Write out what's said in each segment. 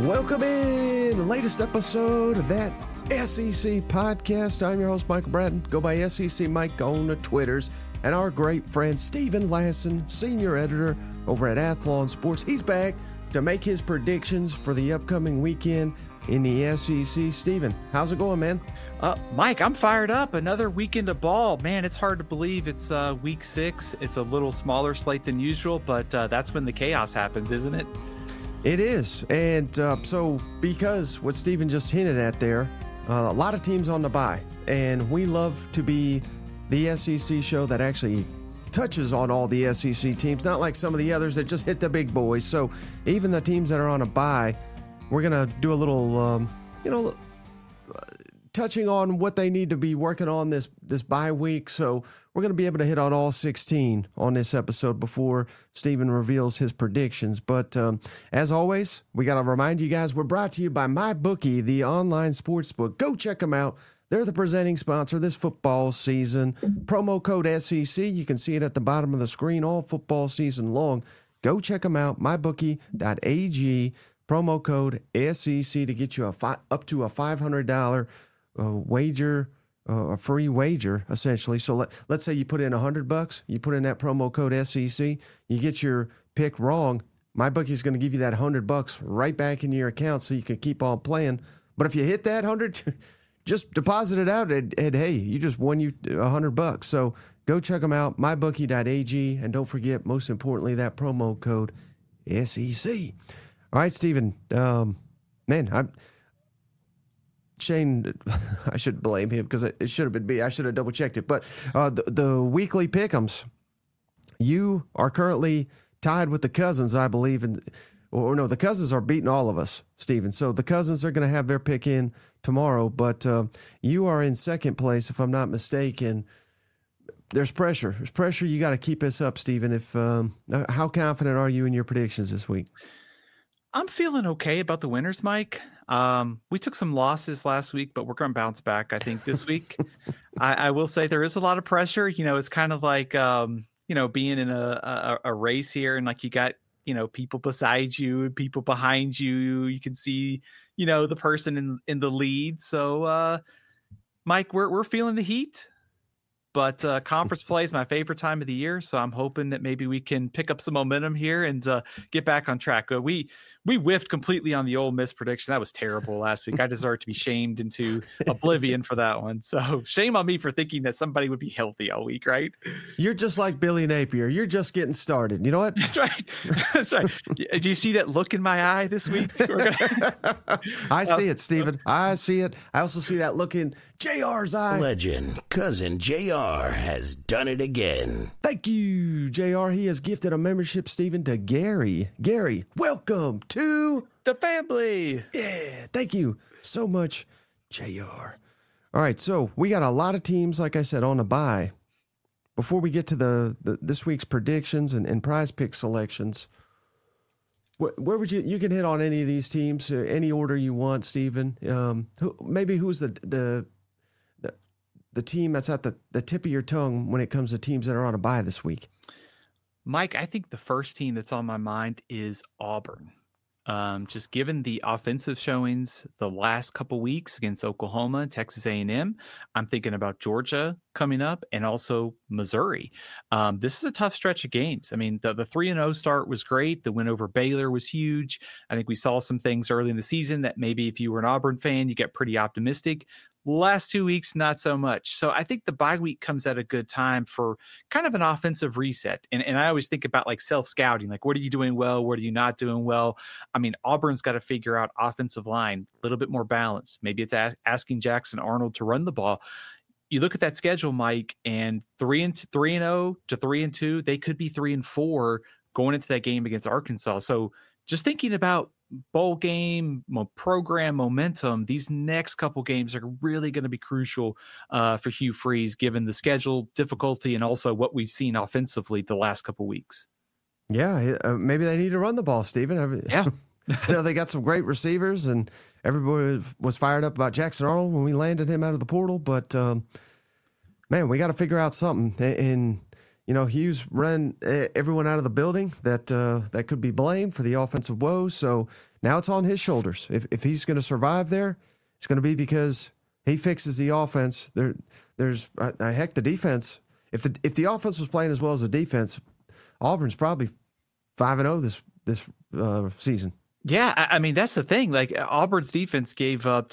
Welcome in, latest episode of that SEC podcast. I'm your host, Michael Bratton. Go by SEC Mike on the Twitters. And our great friend, Steven Lassan, senior editor over at Athlon Sports. He's back to make his predictions for the upcoming weekend in the SEC. Steven, how's it going, man? Mike, I'm fired up. Another weekend of ball. Man, it's hard to believe it's week 6. It's a little smaller slate than usual, but that's when the chaos happens, isn't it? It is. And so because what Steven just hinted at there, a lot of teams on the bye. And we love to be the SEC show that actually touches on all the SEC teams, not like some of the others that just hit the big boys. So even the teams that are on a bye, we're going to do a little, touching on what they need to be working on this bye week. So we're going to be able to hit on all 16 on this episode before Steven reveals his predictions. But as always, we got to remind you guys, we're brought to you by MyBookie, the online sports book. Go check them out. They're the presenting sponsor this football season. Promo code SEC. You can see it at the bottom of the screen all football season long. Go check them out, mybookie.ag. Promo code SEC to get you up to a $500 wager, a free wager, essentially. So let's say you put in $100, you put in that promo code SEC, you get your pick wrong, MyBookie is going to give you that $100 right back into your account so you can keep on playing. But if you hit that 100, just deposit it out and hey, you just won you $100. So go check them out, mybookie.ag, and don't forget, most importantly, that promo code SEC. All right, Steven, Shane, I should blame him because it should have been me. I should have double-checked it. But the weekly pick'ems, you are currently tied with the Cousins, I believe. The Cousins are beating all of us, Steven. So the Cousins are going to have their pick in tomorrow. But you are in second place, if I'm not mistaken. There's pressure. There's pressure. You got to keep this up, Steven. How confident are you in your predictions this week? I'm feeling okay about the winners, Mike. We took some losses last week, but we're going to bounce back, I think, this week. I will say there is a lot of pressure. It's kind of like, being in a race here, and like you got, people beside you and people behind you. You can see, the person in the lead. So, Mike, we're feeling the heat. But conference play is my favorite time of the year, so I'm hoping that maybe we can pick up some momentum here and get back on track. We whiffed completely on the Ole Miss prediction. That was terrible last week. I deserve to be shamed into oblivion for that one. So shame on me for thinking that somebody would be healthy all week, right? You're just like Billy Napier. You're just getting started. You know what? That's right. That's right. Do you see that look in my eye this week? I see it, Steven. I see it. I also see that look in JR's eye. Legend, cousin JR has done it again. Thank you, JR. He has gifted a membership, Steven, to Gary. Gary, welcome to the family. Yeah, thank you so much, JR. All right, so we got a lot of teams, like I said, on a bye. Before we get to this week's predictions and prize pick selections, where would you can hit on any of these teams, any order you want, Steven? Who's the team that's at the tip of your tongue when it comes to teams that are on a bye this week? Mike, I think the first team that's on my mind is Auburn. Just given the offensive showings the last couple weeks against Oklahoma and Texas A&M, I'm thinking about Georgia coming up and also Missouri. This is a tough stretch of games. I mean, the 3-0 start was great. The win over Baylor was huge. I think we saw some things early in the season that maybe if you were an Auburn fan, you get pretty optimistic. Last 2 weeks, not so much. So I think the bye week comes at a good time for kind of an offensive reset. And I always think about like self-scouting, like what are you doing well? What are you not doing well? I mean, Auburn's got to figure out offensive line, a little bit more balance. Maybe it's asking Jackson Arnold to run the ball. You look at that schedule, Mike, and 3-0 to 3-2, they could be 3-4 going into that game against Arkansas. So just thinking about bowl game, program momentum, these next couple games are really going to be crucial for Hugh Freeze, given the schedule difficulty and also what we've seen offensively the last couple weeks. Yeah, maybe they need to run the ball, Steven. Yeah. I know they got some great receivers, and everybody was fired up about Jackson Arnold when we landed him out of the portal. But, man, we got to figure out something. And, Hughes run everyone out of the building that could be blamed for the offensive woes. So Now it's on his shoulders. If he's going to survive there, it's going to be because he fixes the offense. There's heck, the defense. If the offense was playing as well as the defense, Auburn's probably 5-0 this season. Yeah, I mean, that's the thing. Like, Auburn's defense gave up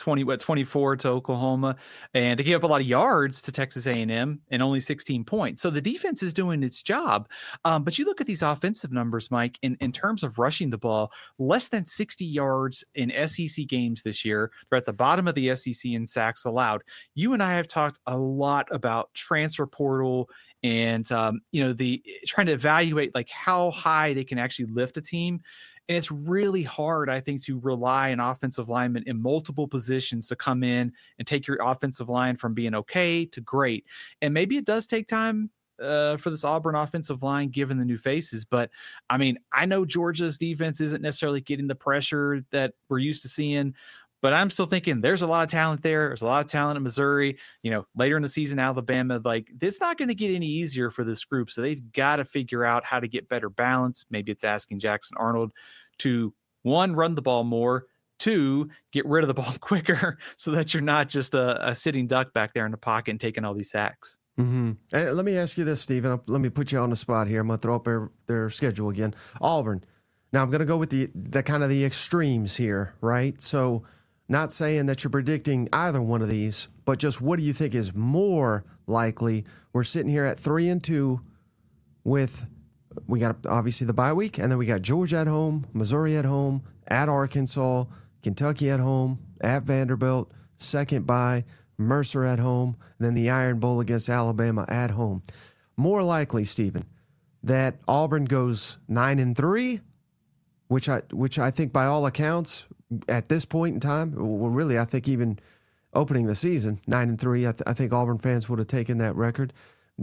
24 to Oklahoma, and they gave up a lot of yards to Texas A&M and only 16 points. So the defense is doing its job. But you look at these offensive numbers, Mike, in terms of rushing the ball, less than 60 yards in SEC games this year. They're at the bottom of the SEC in sacks allowed. You and I have talked a lot about transfer portal and, the trying to evaluate like how high they can actually lift a team. And it's really hard, I think, to rely on offensive linemen in multiple positions to come in and take your offensive line from being okay to great. And maybe it does take time for this Auburn offensive line, given the new faces. But, I mean, I know Georgia's defense isn't necessarily getting the pressure that we're used to seeing, but I'm still thinking there's a lot of talent there. There's a lot of talent in Missouri. Later in the season, Alabama, like, it's not going to get any easier for this group. So they've got to figure out how to get better balance. Maybe it's asking Jackson Arnold to, 1, run the ball more, 2, get rid of the ball quicker so that you're not just a sitting duck back there in the pocket and taking all these sacks. Mm-hmm. And let me ask you this, Stephen. Let me put you on the spot here. I'm going to throw up their schedule again. Auburn. Now, I'm going to go with the kind of the extremes here, right? So not saying that you're predicting either one of these, but just what do you think is more likely? We're sitting here at 3-2 with... We got obviously the bye week, and then we got Georgia at home, Missouri at home, at Arkansas, Kentucky at home, at Vanderbilt, second bye, Mercer at home, and then the Iron Bowl against Alabama at home. More likely, Stephen, that Auburn goes 9-3, which I think by all accounts at this point in time, well, really, I think even opening the season 9-3, I think Auburn fans would have taken that record.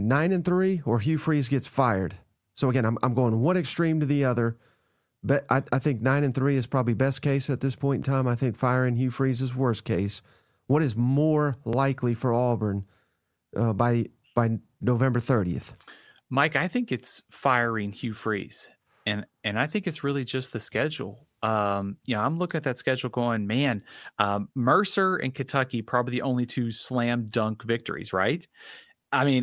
9-3, or Hugh Freeze gets fired. So again, I'm going one extreme to the other. But I think 9-3 is probably best case at this point in time. I think firing Hugh Freeze is worst case. What is more likely for Auburn by November 30th? Mike, I think it's firing Hugh Freeze, and I think it's really just the schedule. I'm looking at that schedule going, man, Mercer and Kentucky probably the only 2 slam dunk victories, right? I mean,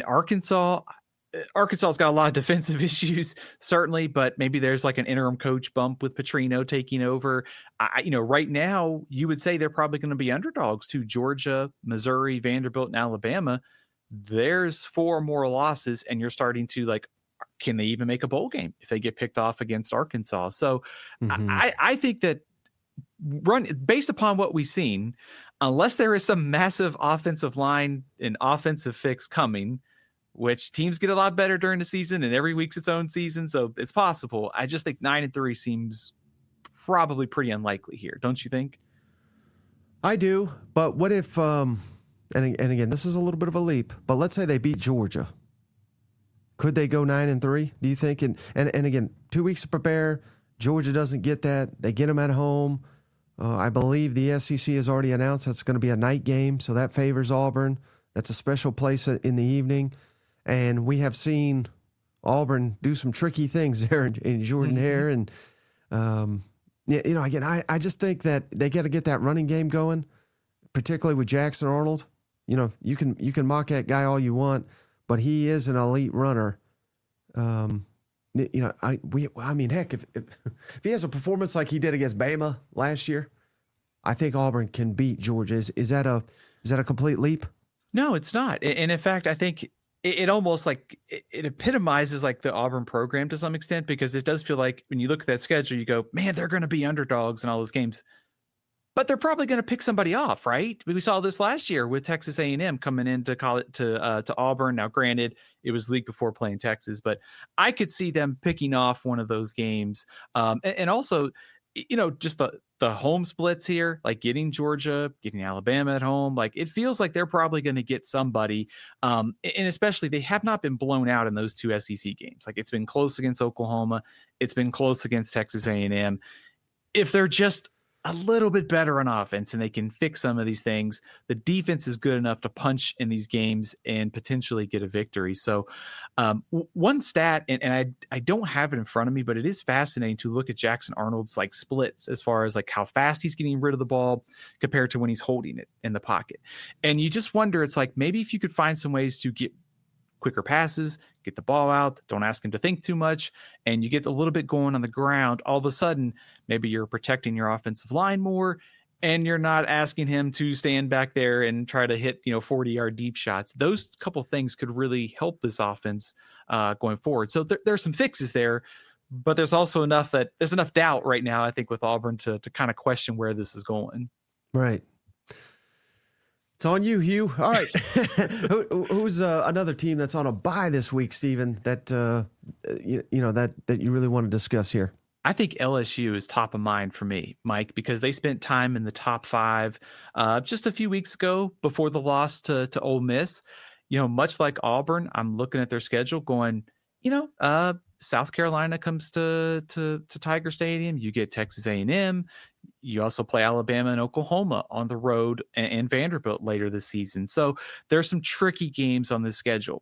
Arkansas's got a lot of defensive issues, certainly, but maybe there's like an interim coach bump with Petrino taking over. Right now, you would say they're probably going to be underdogs to Georgia, Missouri, Vanderbilt, and Alabama. There's 4 more losses, and you're starting to like, can they even make a bowl game if they get picked off against Arkansas? So I think that based upon what we've seen, unless there is some massive offensive line and offensive fix coming, which teams get a lot better during the season, and every week's its own season, so it's possible. I just think 9-3 seems probably pretty unlikely here, don't you think? I do, but what if, and again, this is a little bit of a leap, but let's say they beat Georgia. Could they go 9-3, do you think? And again, 2 weeks to prepare. Georgia doesn't get that. They get them at home. I believe the SEC has already announced that's going to be a night game, so that favors Auburn. That's a special place in the evening. And we have seen Auburn do some tricky things there in Jordan Hare. And, again, I just think that they got to get that running game going, particularly with Jackson Arnold. You can mock that guy all you want, but he is an elite runner. Heck, if he has a performance like he did against Bama last year, I think Auburn can beat Georgia. Is that a complete leap? No, it's not. And in fact, I think it almost like it epitomizes like the Auburn program to some extent, because it does feel like when you look at that schedule, you go, man, they're going to be underdogs in all those games, but they're probably going to pick somebody off, right? We saw this last year with Texas A&M coming in to call it to Auburn. Now, granted, it was the week before playing Texas, but I could see them picking off one of those games. And also, just the home splits here, like getting Georgia, getting Alabama at home, like it feels like they're probably going to get somebody. And especially they have not been blown out in those 2 SEC games. Like it's been close against Oklahoma. It's been close against Texas A&M. If they're just a little bit better on offense and they can fix some of these things, the defense is good enough to punch in these games and potentially get a victory. So one stat, and I don't have it in front of me, but it is fascinating to look at Jackson Arnold's like splits as far as like how fast he's getting rid of the ball compared to when he's holding it in the pocket. And you just wonder, it's like maybe if you could find some ways to get quicker passes, get the ball out, don't ask him to think too much, and you get a little bit going on the ground, all of a sudden, maybe you're protecting your offensive line more, and you're not asking him to stand back there and try to hit, 40-yard deep shots. Those couple things could really help this offense going forward. So there's some fixes there, but there's also enough doubt right now, I think, with Auburn to kind of question where this is going. Right. It's on you, Hugh. All right. Who's another team that's on a bye this week, Stephen, that that you really want to discuss here? I think LSU is top of mind for me, Mike, because they spent time in the top 5 just a few weeks ago before the loss to Ole Miss. Much like Auburn, I'm looking at their schedule going, South Carolina comes to Tiger Stadium. You get Texas A&M. You also play Alabama and Oklahoma on the road and Vanderbilt later this season. So there's some tricky games on this schedule.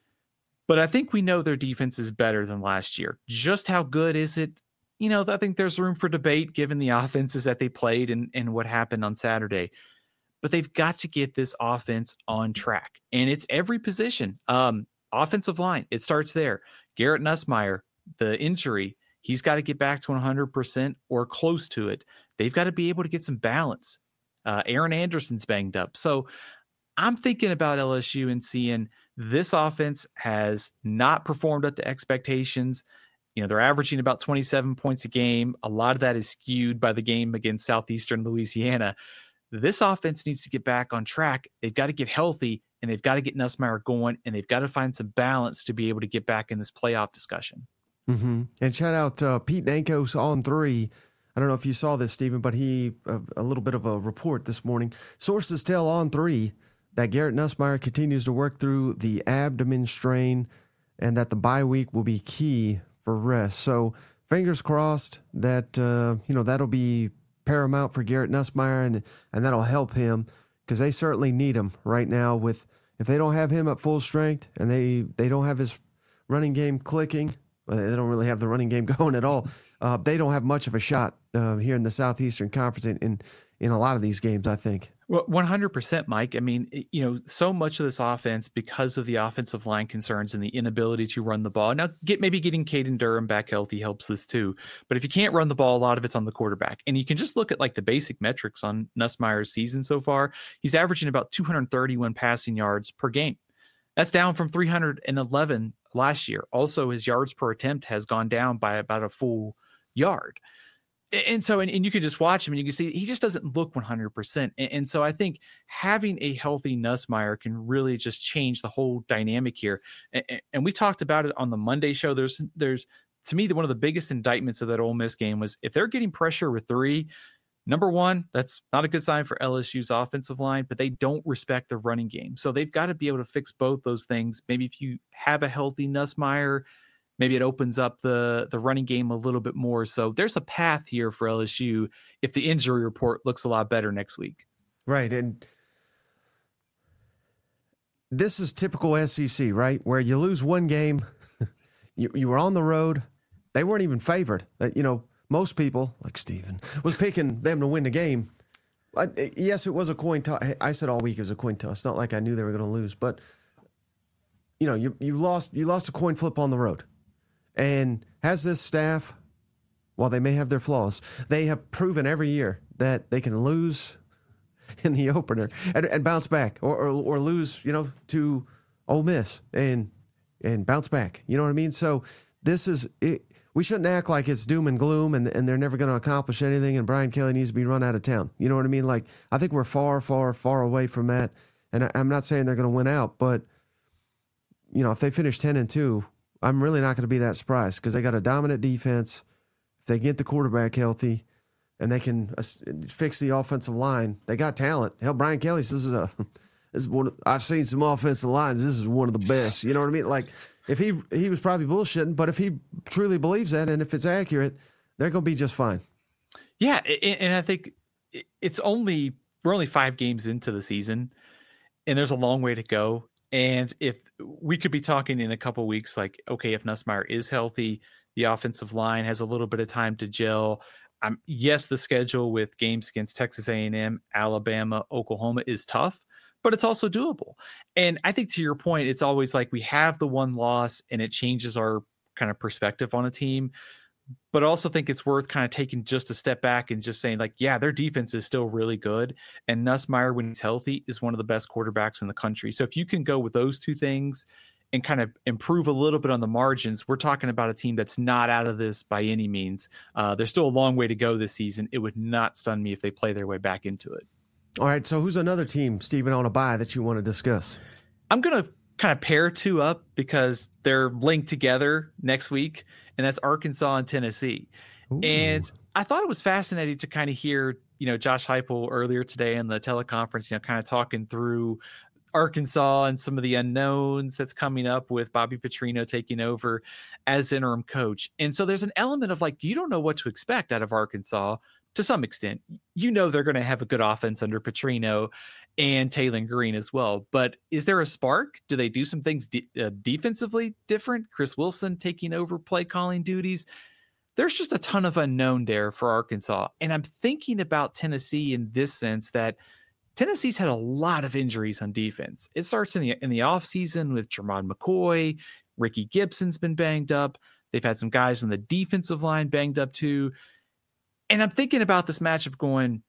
But I think we know their defense is better than last year. Just how good is it? I think there's room for debate given the offenses that they played and what happened on Saturday. But they've got to get this offense on track. And it's every position. Offensive line, it starts there. Garrett Nussmeier, the injury, he's got to get back to 100% or close to it. They've got to be able to get some balance. Aaron Anderson's banged up. So I'm thinking about LSU and seeing this offense has not performed up to expectations. They're averaging about 27 points a game. A lot of that is skewed by the game against Southeastern Louisiana. This offense needs to get back on track. They've got to get healthy, and they've got to get Nussmeier going, and they've got to find some balance to be able to get back in this playoff discussion. Mm-hmm. And shout out Pete Nankos on 3. I don't know if you saw this, Stephen, but he a little bit of a report this morning. Sources tell on 3 that Garrett Nussmeier continues to work through the abdomen strain and that the bye week will be key for rest. So fingers crossed that, that'll be paramount for Garrett Nussmeier and that'll help him because they certainly need him right now. If they don't have him at full strength and they don't have his running game clicking, they don't really have the running game going at all. They don't have much of a shot here in the Southeastern Conference in a lot of these games, I think. Well, 100%, Mike. I mean, so much of this offense, because of the offensive line concerns and the inability to run the ball. Now, maybe getting Caden Durham back healthy helps this too. But if you can't run the ball, a lot of it's on the quarterback. And you can just look at like the basic metrics on Nussmeier's season so far. He's averaging about 231 passing yards per game. That's down from 311 last year. Also, his yards per attempt has gone down by about a full yard. And so, and you can just watch him and you can see he just doesn't look 100%. And so I think having a healthy Nussmeier can really just change the whole dynamic here. And we talked about it on the Monday show. There's to me, one of the biggest indictments of that Ole Miss game was if they're getting pressure with 3, number one, that's not a good sign for LSU's offensive line, but they don't respect the running game. So they've got to be able to fix both those things. Maybe if you have a healthy Nussmeier, maybe it opens up the running game a little bit more. So there's a path here for LSU if the injury report looks a lot better next week. Right. And this is typical SEC, right? Where you lose one game, you were on the road. They weren't even favored. Most people, like Steven, was picking them to win the game. Yes, it was a coin toss. I said all week it was a coin toss. It's not like I knew they were going to lose. But, you lost a coin flip on the road. And has this staff, while they may have their flaws, they have proven every year that they can lose in the opener and bounce back or lose, to Ole Miss and bounce back. You know what I mean? So this is it. We shouldn't act like it's doom and gloom and they're never going to accomplish anything and Brian Kelly needs to be run out of town. You know what I mean? Like, I think we're far, far, far away from that. And I'm not saying they're going to win out, but, if they finish 10-2, I'm really not going to be that surprised because they got a dominant defense. If they get the quarterback healthy and they can fix the offensive line, they got talent. Hell, Brian Kelly says this is one. I've seen some offensive lines. This is one of the best. You know what I mean? Like, if he was probably bullshitting, but if he truly believes that and if it's accurate, they're going to be just fine. Yeah, and I think we're only 5 games into the season, and there's a long way to go. And if we could be talking in a couple of weeks, like, okay, if Nussmeier is healthy, the offensive line has a little bit of time to gel. Yes, the schedule with games against Texas A&M, Alabama, Oklahoma is tough, but it's also doable. And I think to your point, it's always like we have the one loss and it changes our kind of perspective on a team. But I also think it's worth kind of taking just a step back and just saying, like, yeah, their defense is still really good. And Nussmeier, when he's healthy, is one of the best quarterbacks in the country. So if you can go with those two things and kind of improve a little bit on the margins, we're talking about a team that's not out of this by any means. There's still a long way to go this season. It would not stun me if they play their way back into it. All right, so who's another team, Stephen, on a bye that you want to discuss? I'm going to kind of pair two up because they're linked together next week, and that's Arkansas and Tennessee. Ooh. And I thought it was fascinating to kind of hear, Josh Heupel earlier today in the teleconference, kind of talking through Arkansas and some of the unknowns that's coming up with Bobby Petrino taking over as interim coach. And so there's an element of like, you don't know what to expect out of Arkansas to some extent. They're going to have a good offense under Petrino and Taylor Green as well. But is there a spark? Do they do some things defensively different? Chris Wilson taking over play calling duties. There's just a ton of unknown there for Arkansas. And I'm thinking about Tennessee in this sense that Tennessee's had a lot of injuries on defense. It starts in the offseason with Jermon McCoy. Ricky Gibson's been banged up. They've had some guys on the defensive line banged up too. And I'm thinking about this matchup going,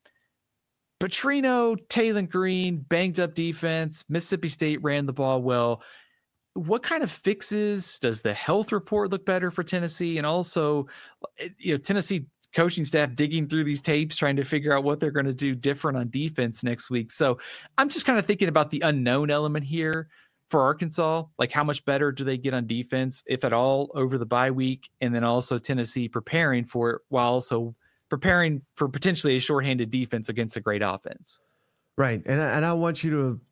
Petrino, Taylor Green, banged up defense. Mississippi State ran the ball well. What kind of fixes does the health report look better for Tennessee? And also, Tennessee coaching staff digging through these tapes, trying to figure out what they're going to do different on defense next week. So I'm just kind of thinking about the unknown element here for Arkansas. Like, how much better do they get on defense, if at all, over the bye week? And then also Tennessee preparing for it while also preparing for potentially a shorthanded defense against a great offense. Right. And I want you to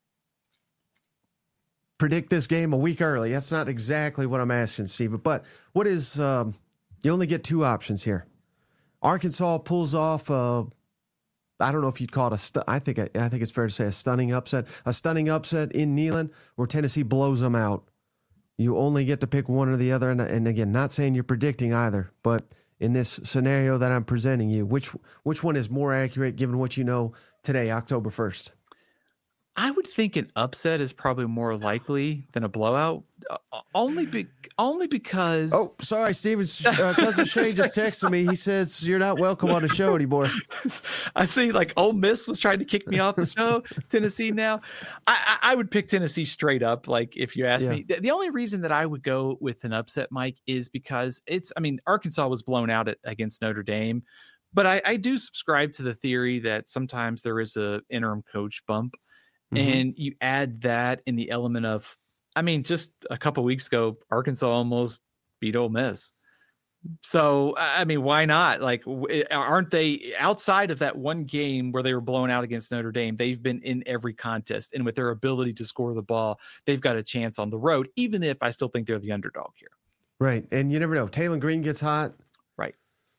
predict this game a week early. That's not exactly what I'm asking, Steve. But what is, you only get two options here. Arkansas pulls off, I don't know if you'd call it I think it's fair to say a stunning upset in Neyland, or Tennessee blows them out. You only get to pick one or the other. And again, not saying you're predicting either, but in this scenario that I'm presenting you, which one is more accurate given what you know today, October 1st? I would think an upset is probably more likely than a blowout, only because. Oh, sorry, Steven's cousin Shane just texted me. He says you're not welcome on the show anymore. I see, like, Ole Miss was trying to kick me off the show. Tennessee now. I would pick Tennessee straight up. Like, if you ask me, the only reason that I would go with an upset, Mike, is because Arkansas was blown out against Notre Dame. But I do subscribe to the theory that sometimes there is a interim coach bump. Mm-hmm. And you add that in the element of, just a couple of weeks ago, Arkansas almost beat Ole Miss. So, why not? Like, aren't they, outside of that one game where they were blown out against Notre Dame, they've been in every contest. And with their ability to score the ball, they've got a chance on the road, even if I still think they're the underdog here. Right. And you never know. Taylor Green gets hot. Right.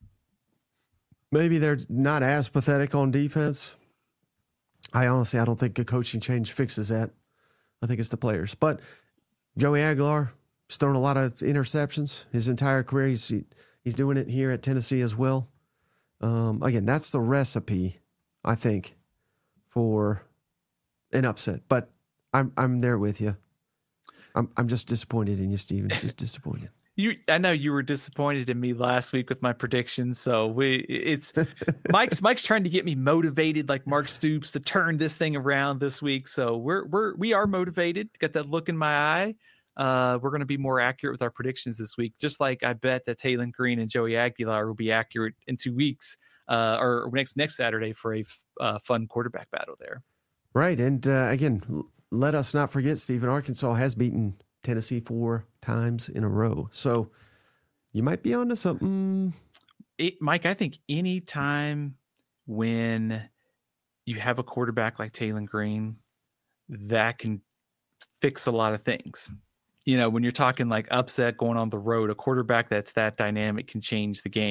Maybe they're not as pathetic on defense. I don't think a coaching change fixes that. I think it's the players. But Joey Aguilar has thrown a lot of interceptions his entire career. He's doing it here at Tennessee as well. Again, that's the recipe, I think, for an upset. But I'm there with you. I'm just disappointed in you, Stephen. Just disappointed. I know you were disappointed in me last week with my predictions. So Mike's trying to get me motivated, like Mark Stoops, to turn this thing around this week. So we are motivated. Got that look in my eye. We're going to be more accurate with our predictions this week. Just like I bet that Taylor Green and Joey Aguilar will be accurate in 2 weeks, or next Saturday for a fun quarterback battle there. Right. And again, let us not forget, Stephen, Arkansas has beaten Tennessee 4 times in a row. So you might be onto something. Mike, I think any time when you have a quarterback like Taylor Green, that can fix a lot of things. When you're talking like upset going on the road, a quarterback that's that dynamic can change the game.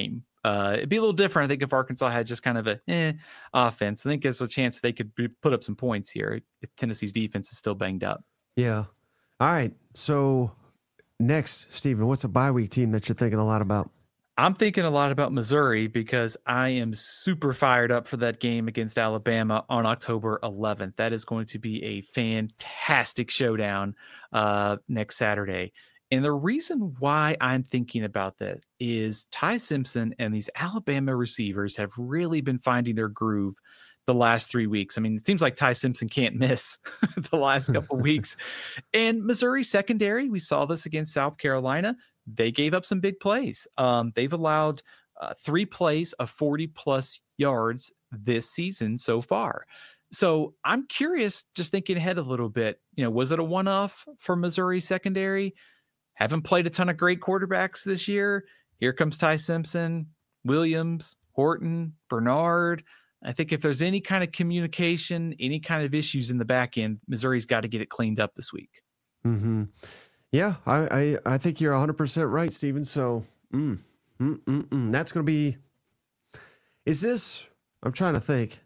It'd be a little different, I think, if Arkansas had just kind of a offense. I think there's a chance they could put up some points here if Tennessee's defense is still banged up. Yeah. All right. So next, Stephen, what's a bye week team that you're thinking a lot about? I'm thinking a lot about Missouri because I am super fired up for that game against Alabama on October 11th. That is going to be a fantastic showdown next Saturday. And the reason why I'm thinking about that is Ty Simpson and these Alabama receivers have really been finding their groove the last 3 weeks. I mean, it seems like Ty Simpson can't miss the last couple weeks. And Missouri secondary, we saw this against South Carolina. They gave up some big plays. They've allowed 3 plays of 40-plus yards this season so far. So I'm curious, just thinking ahead a little bit, was it a one-off for Missouri secondary? Haven't played a ton of great quarterbacks this year. Here comes Ty Simpson, Williams, Horton, Bernard. I think if there's any kind of communication, any kind of issues in the back end, Missouri's got to get it cleaned up this week. Mm-hmm. Yeah, I think you're 100% right, Stephen. So that's going to be – I'm trying to think.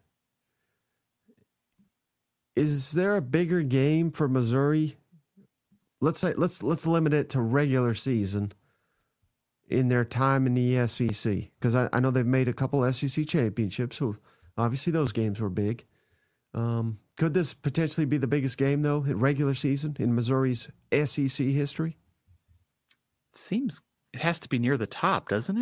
Is there a bigger game for Missouri? Let's limit it to regular season in their time in the SEC, because I know they've made a couple SEC championships, so obviously those games were big. Could this potentially be the biggest game, though, in regular season in Missouri's SEC history? It seems it has to be near the top, doesn't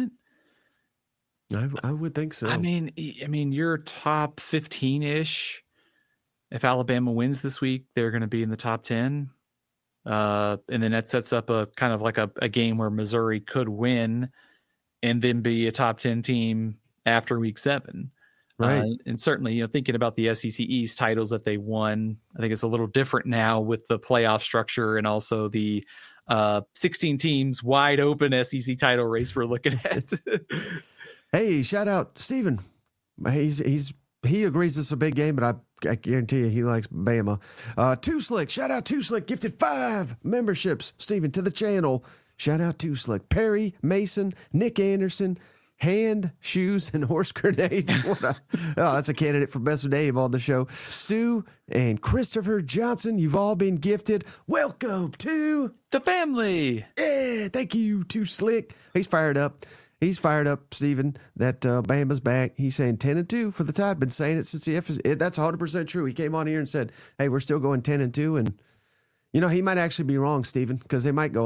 it? I would think so. I mean, you're top 15-ish. If Alabama wins this week, they're going to be in the top 10. And then that sets up a kind of like a game where Missouri could win and then be a top 10 team after week 7. Right. And certainly, thinking about the SEC East titles that they won, I think it's a little different now with the playoff structure and also the 16 teams wide open SEC title race we're looking at. Hey, shout out Stephen. He agrees it's a big game, but I guarantee you he likes Bama. Too Slick, shout out Too Slick, gifted 5 memberships, Stephen, to the channel. Shout out Too Slick. Perry Mason, Nick Anderson, Hand, Shoes, and Horse Grenades. That's a candidate for Best of Dave on the show. Stu and Christopher Johnson, you've all been gifted. Welcome to the family. Yeah, thank you, Too Slick. He's fired up. Stephen, that Bama's back. He's saying 10-2 for the Tide. Been saying it since that's 100% true. He came on here and said, hey, we're still going 10-2. And, he might actually be wrong, Stephen, because they might go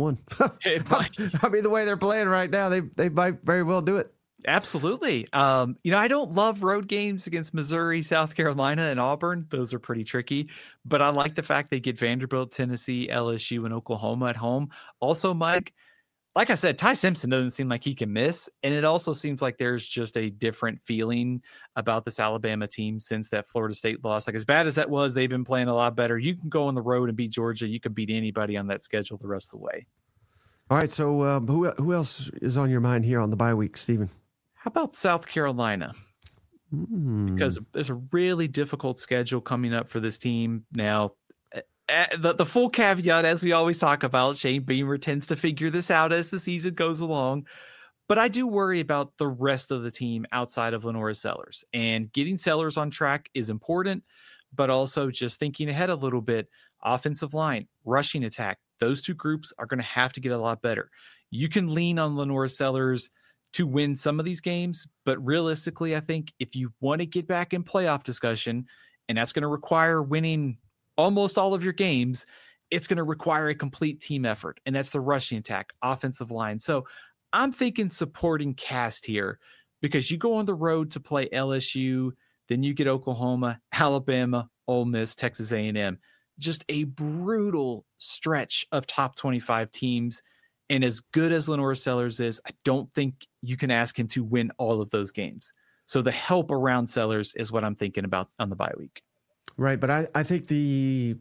11-1. I mean, the way they're playing right now, they might very well do it. Absolutely. I don't love road games against Missouri, South Carolina, and Auburn. Those are pretty tricky. But I like the fact they get Vanderbilt, Tennessee, LSU, and Oklahoma at home. Also, Mike, like I said, Ty Simpson doesn't seem like he can miss. And it also seems like there's just a different feeling about this Alabama team since that Florida State loss. Like, as bad as that was, they've been playing a lot better. You can go on the road and beat Georgia. You can beat anybody on that schedule the rest of the way. All right, so who else is on your mind here on the bye week, Stephen? How about South Carolina? Because there's a really difficult schedule coming up for this team now. The full caveat, as we always talk about, Shane Beamer tends to figure this out as the season goes along. But I do worry about the rest of the team outside of LaNorris Sellers. And getting Sellers on track is important, but also just thinking ahead a little bit, offensive line, rushing attack, those two groups are going to have to get a lot better. You can lean on LaNorris Sellers to win some of these games, but realistically, I think if you want to get back in playoff discussion, and that's going to require winning almost all of your games, it's going to require a complete team effort. And that's the rushing attack, offensive line. So I'm thinking supporting cast here, because you go on the road to play LSU, then you get Oklahoma, Alabama, Ole Miss, Texas A&M. Just a brutal stretch of top 25 teams. And as good as LaNorris Sellers is, I don't think you can ask him to win all of those games. So the help around Sellers is what I'm thinking about on the bye week. Right, but I think the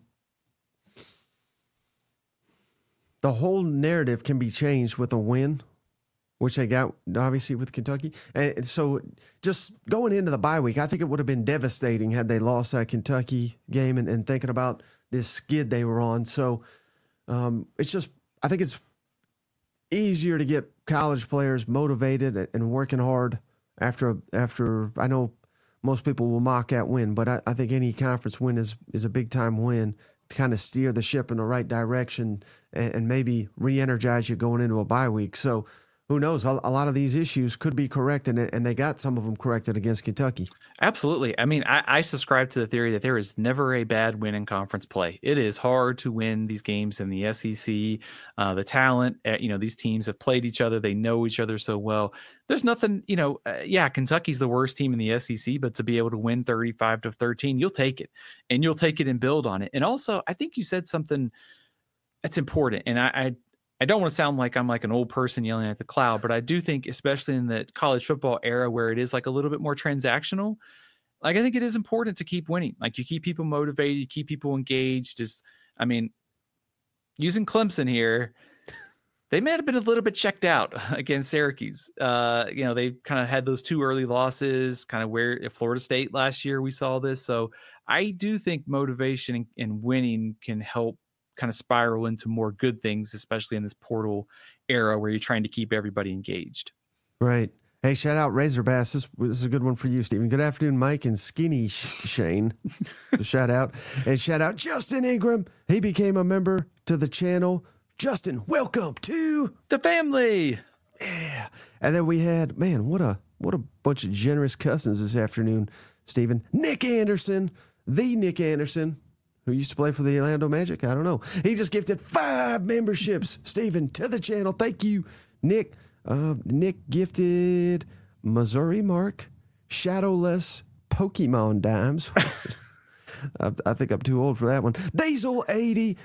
whole narrative can be changed with a win, which they got obviously with Kentucky. And so just going into the bye week, I think it would have been devastating had they lost that Kentucky game and thinking about this skid they were on. So it's just, I think it's easier to get college players motivated and working hard after I know most people will mock that win, but I think any conference win is a big time win to kind of steer the ship in the right direction and maybe re-energize you going into a bye week. So who knows? A lot of these issues could be corrected, and they got some of them corrected against Kentucky. Absolutely. I mean, I subscribe to the theory that there is never a bad win in conference play. It is hard to win these games in the SEC. The talent, these teams have played each other. They know each other so well. There's nothing, Kentucky's the worst team in the SEC, but to be able to win 35-13, you'll take it, and you'll take it and build on it. And also, I think you said something that's important, and I don't want to sound like I'm like an old person yelling at the cloud, but I do think, especially in the college football era where it is like a little bit more transactional, like I think it is important to keep winning. Like you keep people motivated, you keep people engaged. Using Clemson here, they may have been a little bit checked out against Syracuse. They kind of had those 2 early losses, kind of where at Florida State last year we saw this. So I do think motivation and winning can help kind of spiral into more good things, especially in this portal era where you're trying to keep everybody engaged. Right. Hey, shout out Razor Bass. This is a good one for you, Stephen. Good afternoon, Mike and Skinny Shane. Shout out. And shout out Justin Ingram. He became a member to the channel. Justin, welcome to the family. Yeah. And then we had, man, what a bunch of generous cousins this afternoon, Stephen. Nick Anderson, who used to play for the Orlando Magic. I don't know. He just gifted 5 memberships, Stephen, to the channel. Thank you, Nick. Nick gifted Missouri Mark, Shadowless Pokemon Dimes. I think I'm too old for that one. Diesel 80,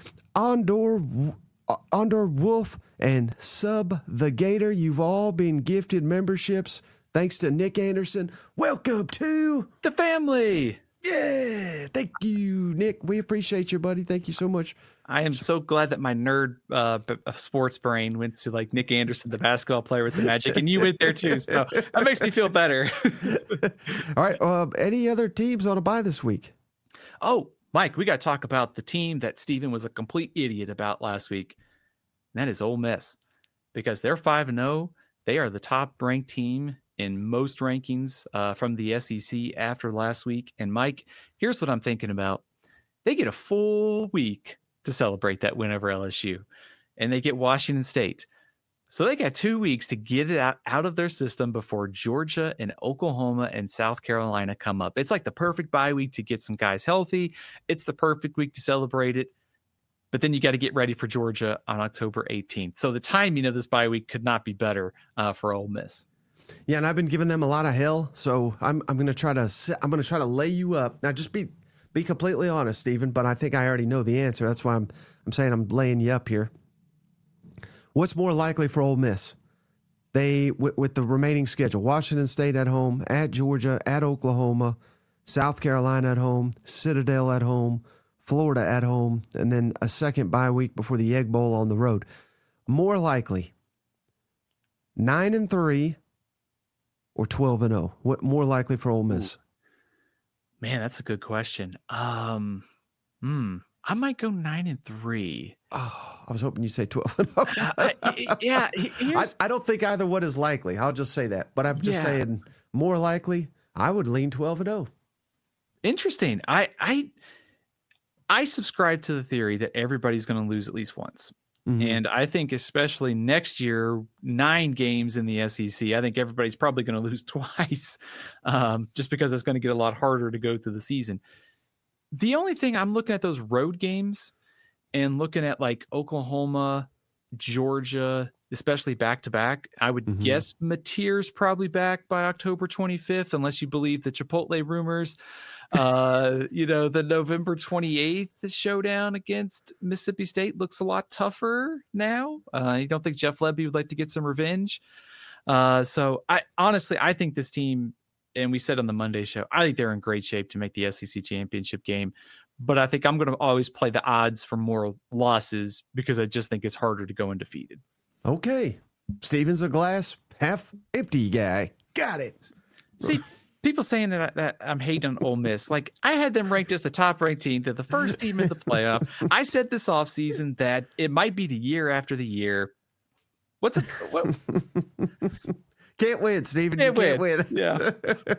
Ondor Wolf, and Sub the Gator. You've all been gifted memberships. Thanks to Nick Anderson. Welcome to the family. Yeah, thank you, Nick. We appreciate you, buddy. Thank you so much. I am so glad that my nerd sports brain went to like Nick Anderson, the basketball player with the Magic, and you went there too. So that makes me feel better. All right. Any other teams on a bye this week? Oh, Mike, we got to talk about the team that Stephen was a complete idiot about last week. And that is Ole Miss, because they're 5-0. They are the top ranked team in most rankings from the SEC after last week. And Mike, here's what I'm thinking about. They get a full week to celebrate that win over LSU, and they get Washington State. So they got 2 weeks to get it out of their system before Georgia and Oklahoma and South Carolina come up. It's like the perfect bye week to get some guys healthy. It's the perfect week to celebrate it. But then you got to get ready for Georgia on October 18th. So the timing of this bye week could not be better for Ole Miss. Yeah, and I've been giving them a lot of hell, so I'm going to try to lay you up. Now, just be completely honest, Stephen, but I think I already know the answer. That's why I'm saying I'm laying you up here. What's more likely for Ole Miss? They with the remaining schedule: Washington State at home, at Georgia, at Oklahoma, South Carolina at home, Citadel at home, Florida at home, and then a second bye week before the Egg Bowl on the road. More likely, 9-3. Or 12-0? What more likely for Ole Miss? Man, that's a good question. I might go 9-3. Oh, I was hoping you'd say 12-0. Yeah, I don't think either one is likely. I'll just say that. But I'm just saying, more likely, I would lean 12-0. Interesting. I subscribe to the theory that everybody's going to lose at least once. Mm-hmm. And I think especially next year, 9 games in the SEC, I think everybody's probably going to lose twice just because it's going to get a lot harder to go through the season. The only thing, I'm looking at those road games and looking at like Oklahoma, Georgia, especially back-to-back. I would guess Mateer's probably back by October 25th, unless you believe the Chipotle rumors. The November 28th showdown against Mississippi State looks a lot tougher now. You don't think Jeff Lebby would like to get some revenge? So I think this team, and we said on the Monday show, I think they're in great shape to make the SEC championship game. But I think I'm going to always play the odds for more losses because I just think it's harder to go undefeated. Okay. Steven's a glass half empty guy. Got it. See, people saying that I'm hating on Ole Miss. Like, I had them ranked as the top ranked team. They're the first team in the playoff. I said this offseason that it might be the year after the year What's a what? Can't win, Steven. Can't You can't win. Yeah.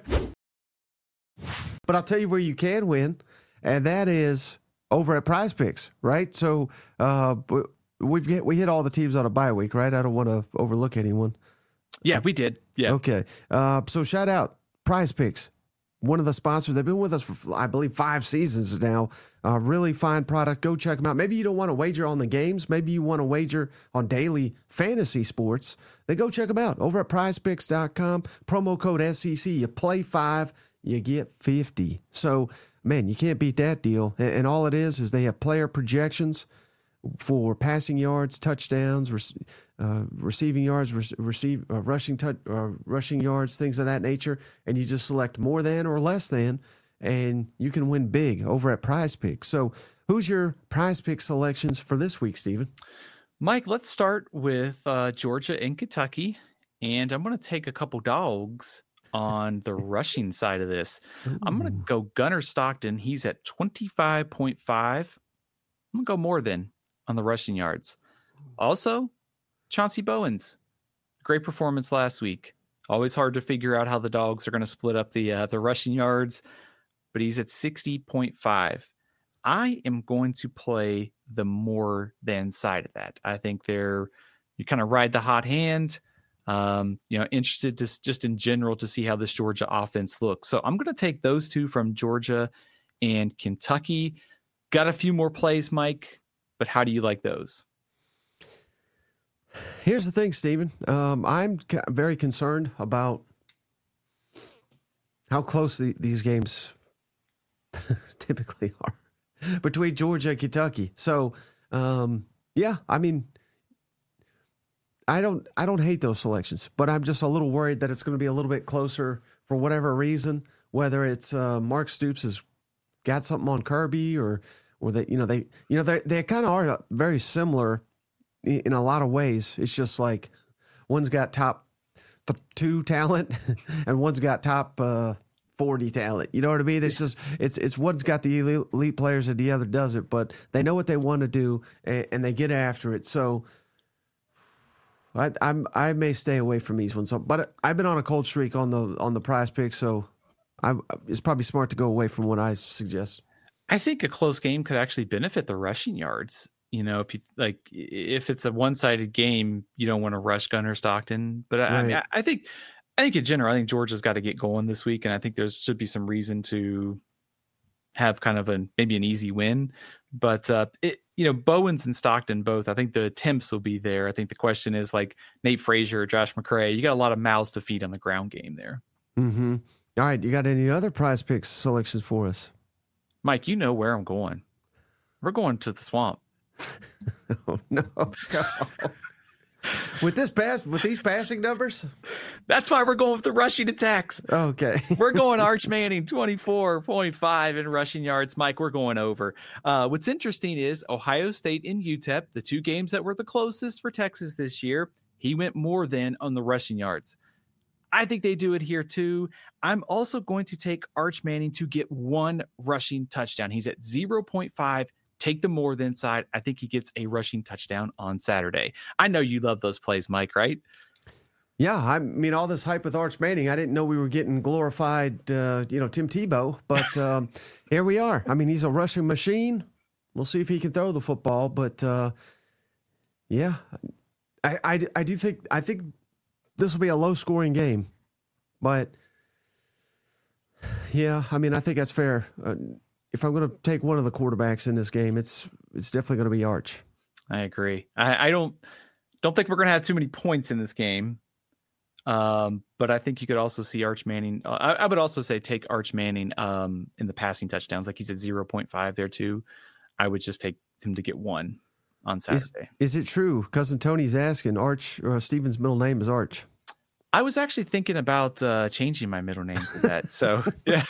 But I'll tell you where you can win, and that is over at Prize Picks, right? So we hit all the teams on a bye week, right? I don't want to overlook anyone. Yeah, we did. Yeah. Okay. So shout out Prize Picks, one of the sponsors. They've been with us for, I believe, 5 seasons now. Really fine product. Go check them out. Maybe you don't want to wager on the games. Maybe you want to wager on daily fantasy sports. Then go check them out over at prizepicks.com. Promo code SEC. You play 5, you get 50. So, man, you can't beat that deal. And all it is they have player projections for passing yards, touchdowns, receiving yards, rushing yards, things of that nature, and you just select more than or less than, and you can win big over at Prize Picks. So, who's your Prize Pick selections for this week, Stephen? Mike, let's start with Georgia and Kentucky, and I'm going to take a couple dogs on the rushing side of this. Ooh. I'm going to go Gunnar Stockton. He's at 25.5. I'm going to go more than on the rushing yards. Also, Chauncey Bowens, great performance last week. Always hard to figure out how the dogs are going to split up the rushing yards, but he's at 60.5. I am going to play the more than side of that. I think you kind of ride the hot hand. Interested just in general to see how this Georgia offense looks. So I'm going to take those two from Georgia and Kentucky. Got a few more plays, Mike, but how do you like those? Here's the thing, Stephen. I'm very concerned about how close these games typically are between Georgia and Kentucky. So, yeah, I mean, I don't hate those selections, but I'm just a little worried that it's going to be a little bit closer for whatever reason, whether it's Mark Stoops has got something on Kirby or they kind of are very similar in a lot of ways. It's just like one's got top 2 talent and one's got top 40 talent. You know what I mean? It's just it's one's got the elite players and the other doesn't, but they know what they want to do and they get after it. So I may stay away from these ones, but I've been on a cold streak on the Prize Pick, so it's probably smart to go away from what I suggest. I think a close game could actually benefit the rushing yards. If it's a one-sided game, you don't want to rush Gunnar Stockton. But Right. I think in general, I think Georgia's got to get going this week, and I think there should be some reason to have kind of maybe an easy win. But Bowens and Stockton both, I think the attempts will be there. I think the question is like Nate Frazier, Josh McCray. You got a lot of mouths to feed on the ground game there. Mm-hmm. All right, you got any other Prize Picks selections for us? Mike, you know where I'm going. We're going to the swamp. Oh no. With these passing numbers? That's why we're going with the rushing attacks. Okay. We're going Arch Manning, 24.5 in rushing yards. Mike, we're going over. What's interesting is Ohio State and UTEP, the 2 games that were the closest for Texas this year, he went more than on the rushing yards. I think they do it here too. I'm also going to take Arch Manning to get 1 rushing touchdown. He's at 0.5. Take the more than side. I think he gets a rushing touchdown on Saturday. I know you love those plays, Mike, right? Yeah, I mean, all this hype with Arch Manning, I didn't know we were getting glorified, Tim Tebow, but here we are. I mean, he's a rushing machine. We'll see if he can throw the football, but yeah, I think this will be a low-scoring game, but yeah, I mean, I think that's fair. If I'm going to take one of the quarterbacks in this game, it's definitely going to be Arch. I agree. I don't think we're going to have too many points in this game. But I think you could also see Arch Manning. I would also say take Arch Manning in the passing touchdowns. Like he's at 0.5 there too. I would just take him to get 1 on Saturday. Is it true? Cousin Tony's asking. Arch, Steven's middle name is Arch. I was actually thinking about changing my middle name to that. So yeah.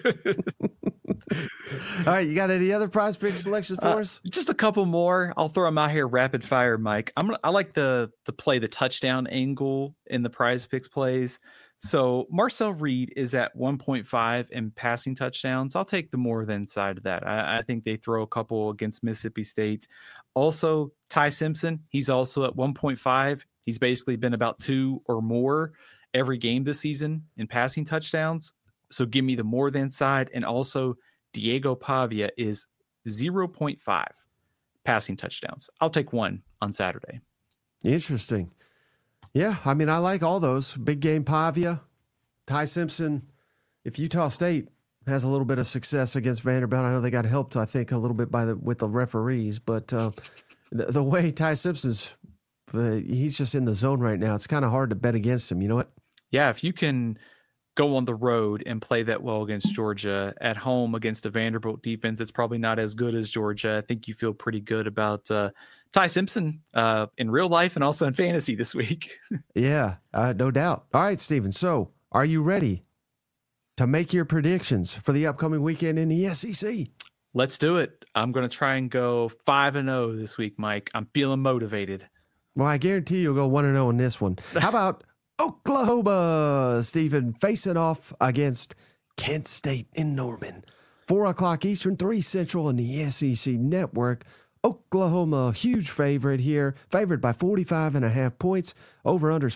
All right, you got any other Prize Pick selections for us? Just a couple more. I'll throw them out here rapid fire, Mike. I like the play the touchdown angle in the Prize Picks plays. So Marcel Reed is at 1.5 in passing touchdowns. I'll take the more than side of that. I think they throw a couple against Mississippi State. Also, Ty Simpson, he's also at 1.5. He's basically been about 2 or more every game this season in passing touchdowns. So give me the more than side. And also Diego Pavia is 0.5 passing touchdowns. I'll take 1 on Saturday. Interesting. Yeah, I mean, I like all those. Big game Pavia, Ty Simpson. If Utah State has a little bit of success against Vanderbilt, I know they got helped, I think, a little bit with the referees. But the way Ty Simpson's, he's just in the zone right now. It's kind of hard to bet against him. You know what? Yeah, if you can go on the road and play that well against Georgia, at home against a Vanderbilt defense that's probably not as good as Georgia, I think you feel pretty good about Ty Simpson in real life and also in fantasy this week. Yeah, no doubt. All right, Stephen. So are you ready to make your predictions for the upcoming weekend in the SEC? Let's do it. I'm going to try and go 5-0 this week, Mike. I'm feeling motivated. Well, I guarantee you'll go 1-0 in this one. How about Oklahoma, Stephen, facing off against Kent State in Norman? 4 o'clock Eastern, 3 Central in the SEC Network. Oklahoma, huge favorite here. Favored by 45.5 points. Over-unders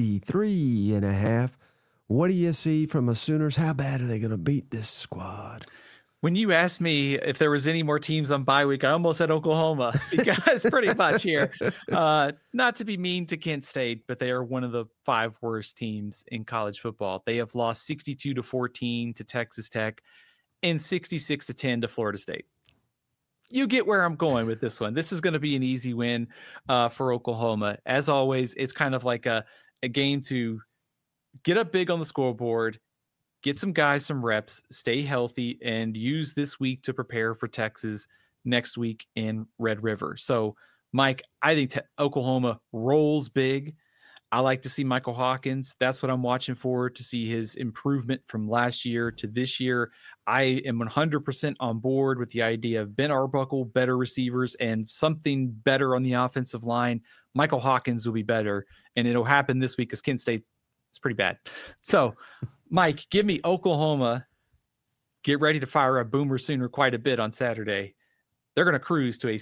53.5. What do you see from the Sooners? How bad are they going to beat this squad? When you asked me if there was any more teams on bye week, I almost said Oklahoma because pretty much here. Not to be mean to Kent State, but they are one of the 5 worst teams in college football. They have lost 62-14 to Texas Tech and 66-10 to Florida State. You get where I'm going with this one. This is going to be an easy win for Oklahoma. As always, it's kind of like a game to get up big on the scoreboard, get some guys some reps, stay healthy, and use this week to prepare for Texas next week in Red River. So, Mike, I think Oklahoma rolls big. I like to see Michael Hawkins. That's what I'm watching for, to see his improvement from last year to this year. I am 100% on board with the idea of Ben Arbuckle, better receivers, and something better on the offensive line. Michael Hawkins will be better, and it'll happen this week because Kent State's pretty bad. So, Mike, give me Oklahoma. Get ready to fire up Boomer Sooner quite a bit on Saturday. They're going to cruise to a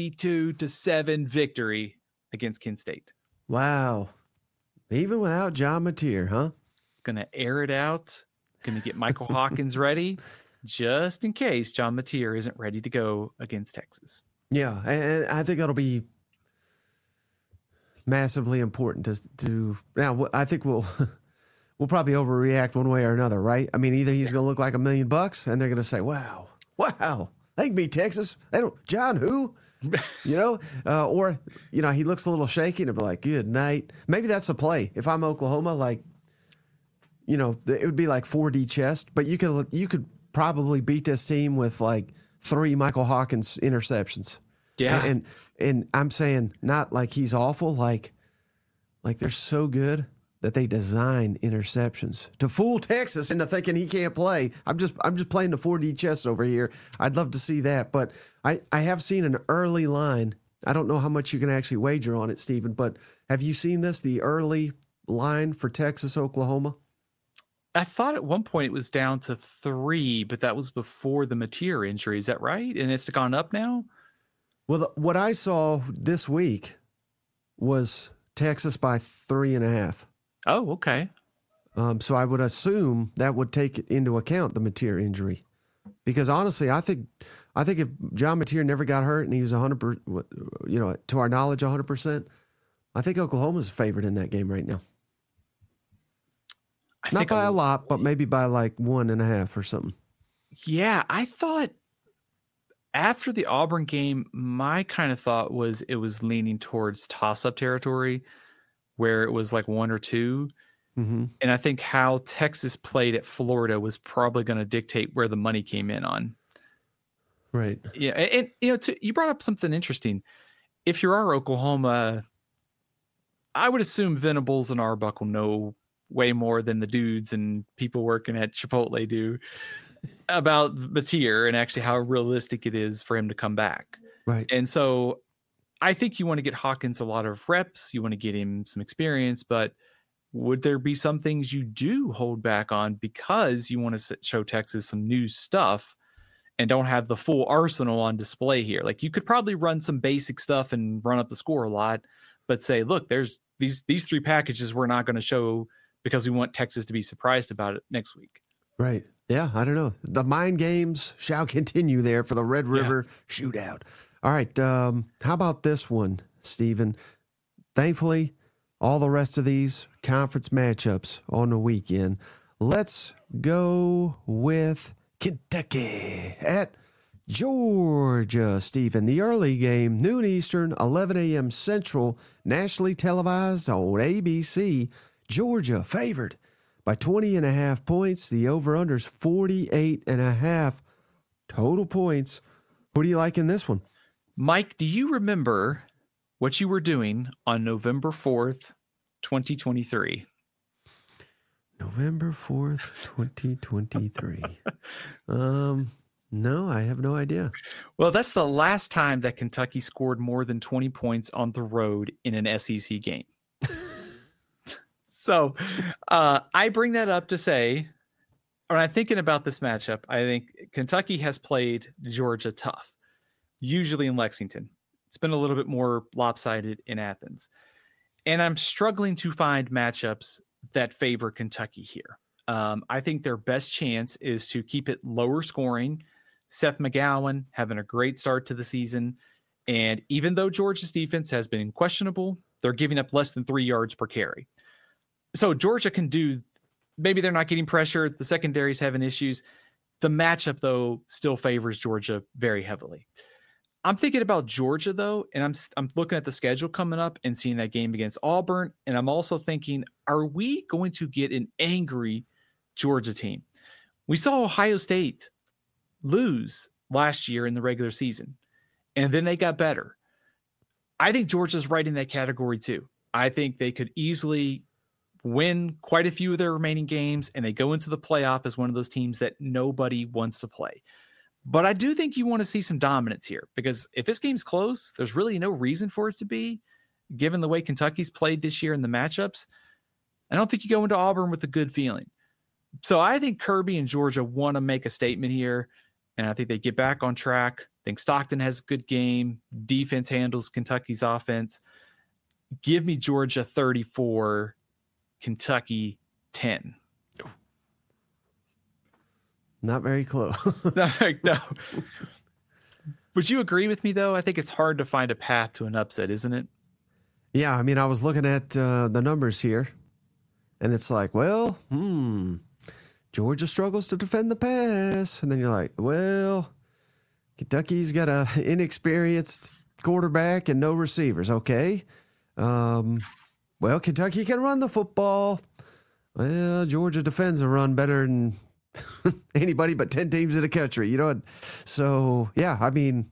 62-7 victory against Kent State. Wow. Even without John Mateer, huh? Going to air it out. Going to get Michael Hawkins ready just in case John Mateer isn't ready to go against Texas. Yeah, and I think that'll be massively important to now. I think we'll probably overreact one way or another, right? I mean, either he's going to look like $1 million and they're going to say, wow, they can beat Texas. They don't, John who? Or he looks a little shaky and it'll be like, good night. Maybe that's the play. If I'm Oklahoma, like, it would be like 4D chest, but you could probably beat this team with like 3 Michael Hawkins interceptions. Yeah. And I'm saying not like he's awful, like they're so good that they design interceptions to fool Texas into thinking he can't play. I'm just playing the 4D chess over here. I'd love to see that, but I have seen an early line. I don't know how much you can actually wager on it, Stephen, but have you seen this, the early line for Texas, Oklahoma? I thought at one point it was down to 3, but that was before the Mateer injury. Is that right? And it's gone up now? Well, what I saw this week was Texas by 3.5. Oh, okay. So I would assume that would take into account the Mateer injury, because honestly, I think if John Mateer never got hurt and he was 100%, to our knowledge, 100%, I think Oklahoma's favored in that game right now. Not by a lot, but maybe by like 1.5 or something. Yeah, I thought after the Auburn game, my kind of thought was it was leaning towards toss-up territory, where it was like 1 or 2. Mm-hmm. And I think how Texas played at Florida was probably going to dictate where the money came in on. Right. Yeah. And you brought up something interesting. If you are Oklahoma, I would assume Venables and Arbuckle know way more than the dudes and people working at Chipotle do about Mateer and actually how realistic it is for him to come back. Right. And so I think you want to get Hawkins a lot of reps. You want to get him some experience, but would there be some things you do hold back on because you want to show Texas some new stuff and don't have the full arsenal on display here? Like, you could probably run some basic stuff and run up the score a lot, but say, look, there's these three packages we're not going to show because we want Texas to be surprised about it next week. Right. Yeah, I don't know. The mind games shall continue there for the Red River shootout. All right. How about this one, Stephen? Thankfully, all the rest of these conference matchups on the weekend. Let's go with Kentucky at Georgia, Stephen. The early game, noon Eastern, 11 a.m. Central, nationally televised on ABC. Georgia favored by 20.5 points. The over-under's 48.5 total points. Who do you like in this one? Mike, do you remember what you were doing on November 4th, 2023? November 4th, 2023. No, I have no idea. Well, that's the last time that Kentucky scored more than 20 points on the road in an SEC game. So I bring that up to say, when I'm thinking about this matchup, I think Kentucky has played Georgia tough, usually in Lexington. It's been a little bit more lopsided in Athens. And I'm struggling to find matchups that favor Kentucky here. I think their best chance is to keep it lower scoring. Seth McGowan having a great start to the season. And even though Georgia's defense has been questionable, they're giving up less than 3 yards per carry. So Georgia can do, maybe they're not getting pressure. The secondary's having issues. The matchup, though, still favors Georgia very heavily. I'm thinking about Georgia, though, and I'm looking at the schedule coming up and seeing that game against Auburn. And I'm also thinking, are we going to get an angry Georgia team? We saw Ohio State lose last year in the regular season, and then they got better. I think Georgia's right in that category, too. I think they could easily win quite a few of their remaining games, and they go into the playoff as one of those teams that nobody wants to play. But I do think you want to see some dominance here, because if this game's close, there's really no reason for it to be, given the way Kentucky's played this year in the matchups. I don't think you go into Auburn with a good feeling. So I think Kirby and Georgia want to make a statement here, and I think they get back on track. I think Stockton has a good game. Defense handles Kentucky's offense. Give me Georgia 34, Kentucky 10. Not very close. No. Would you agree with me, though? I think it's hard to find a path to an upset, isn't it? Yeah, I mean, I was looking at the numbers here, and it's like, well, Georgia struggles to defend the pass. And then you're like, well, Kentucky's got an inexperienced quarterback and no receivers. Okay. Well, Kentucky can run the football. Well, Georgia defends a run better than anybody but 10 teams in the country, you know? So, yeah, I mean,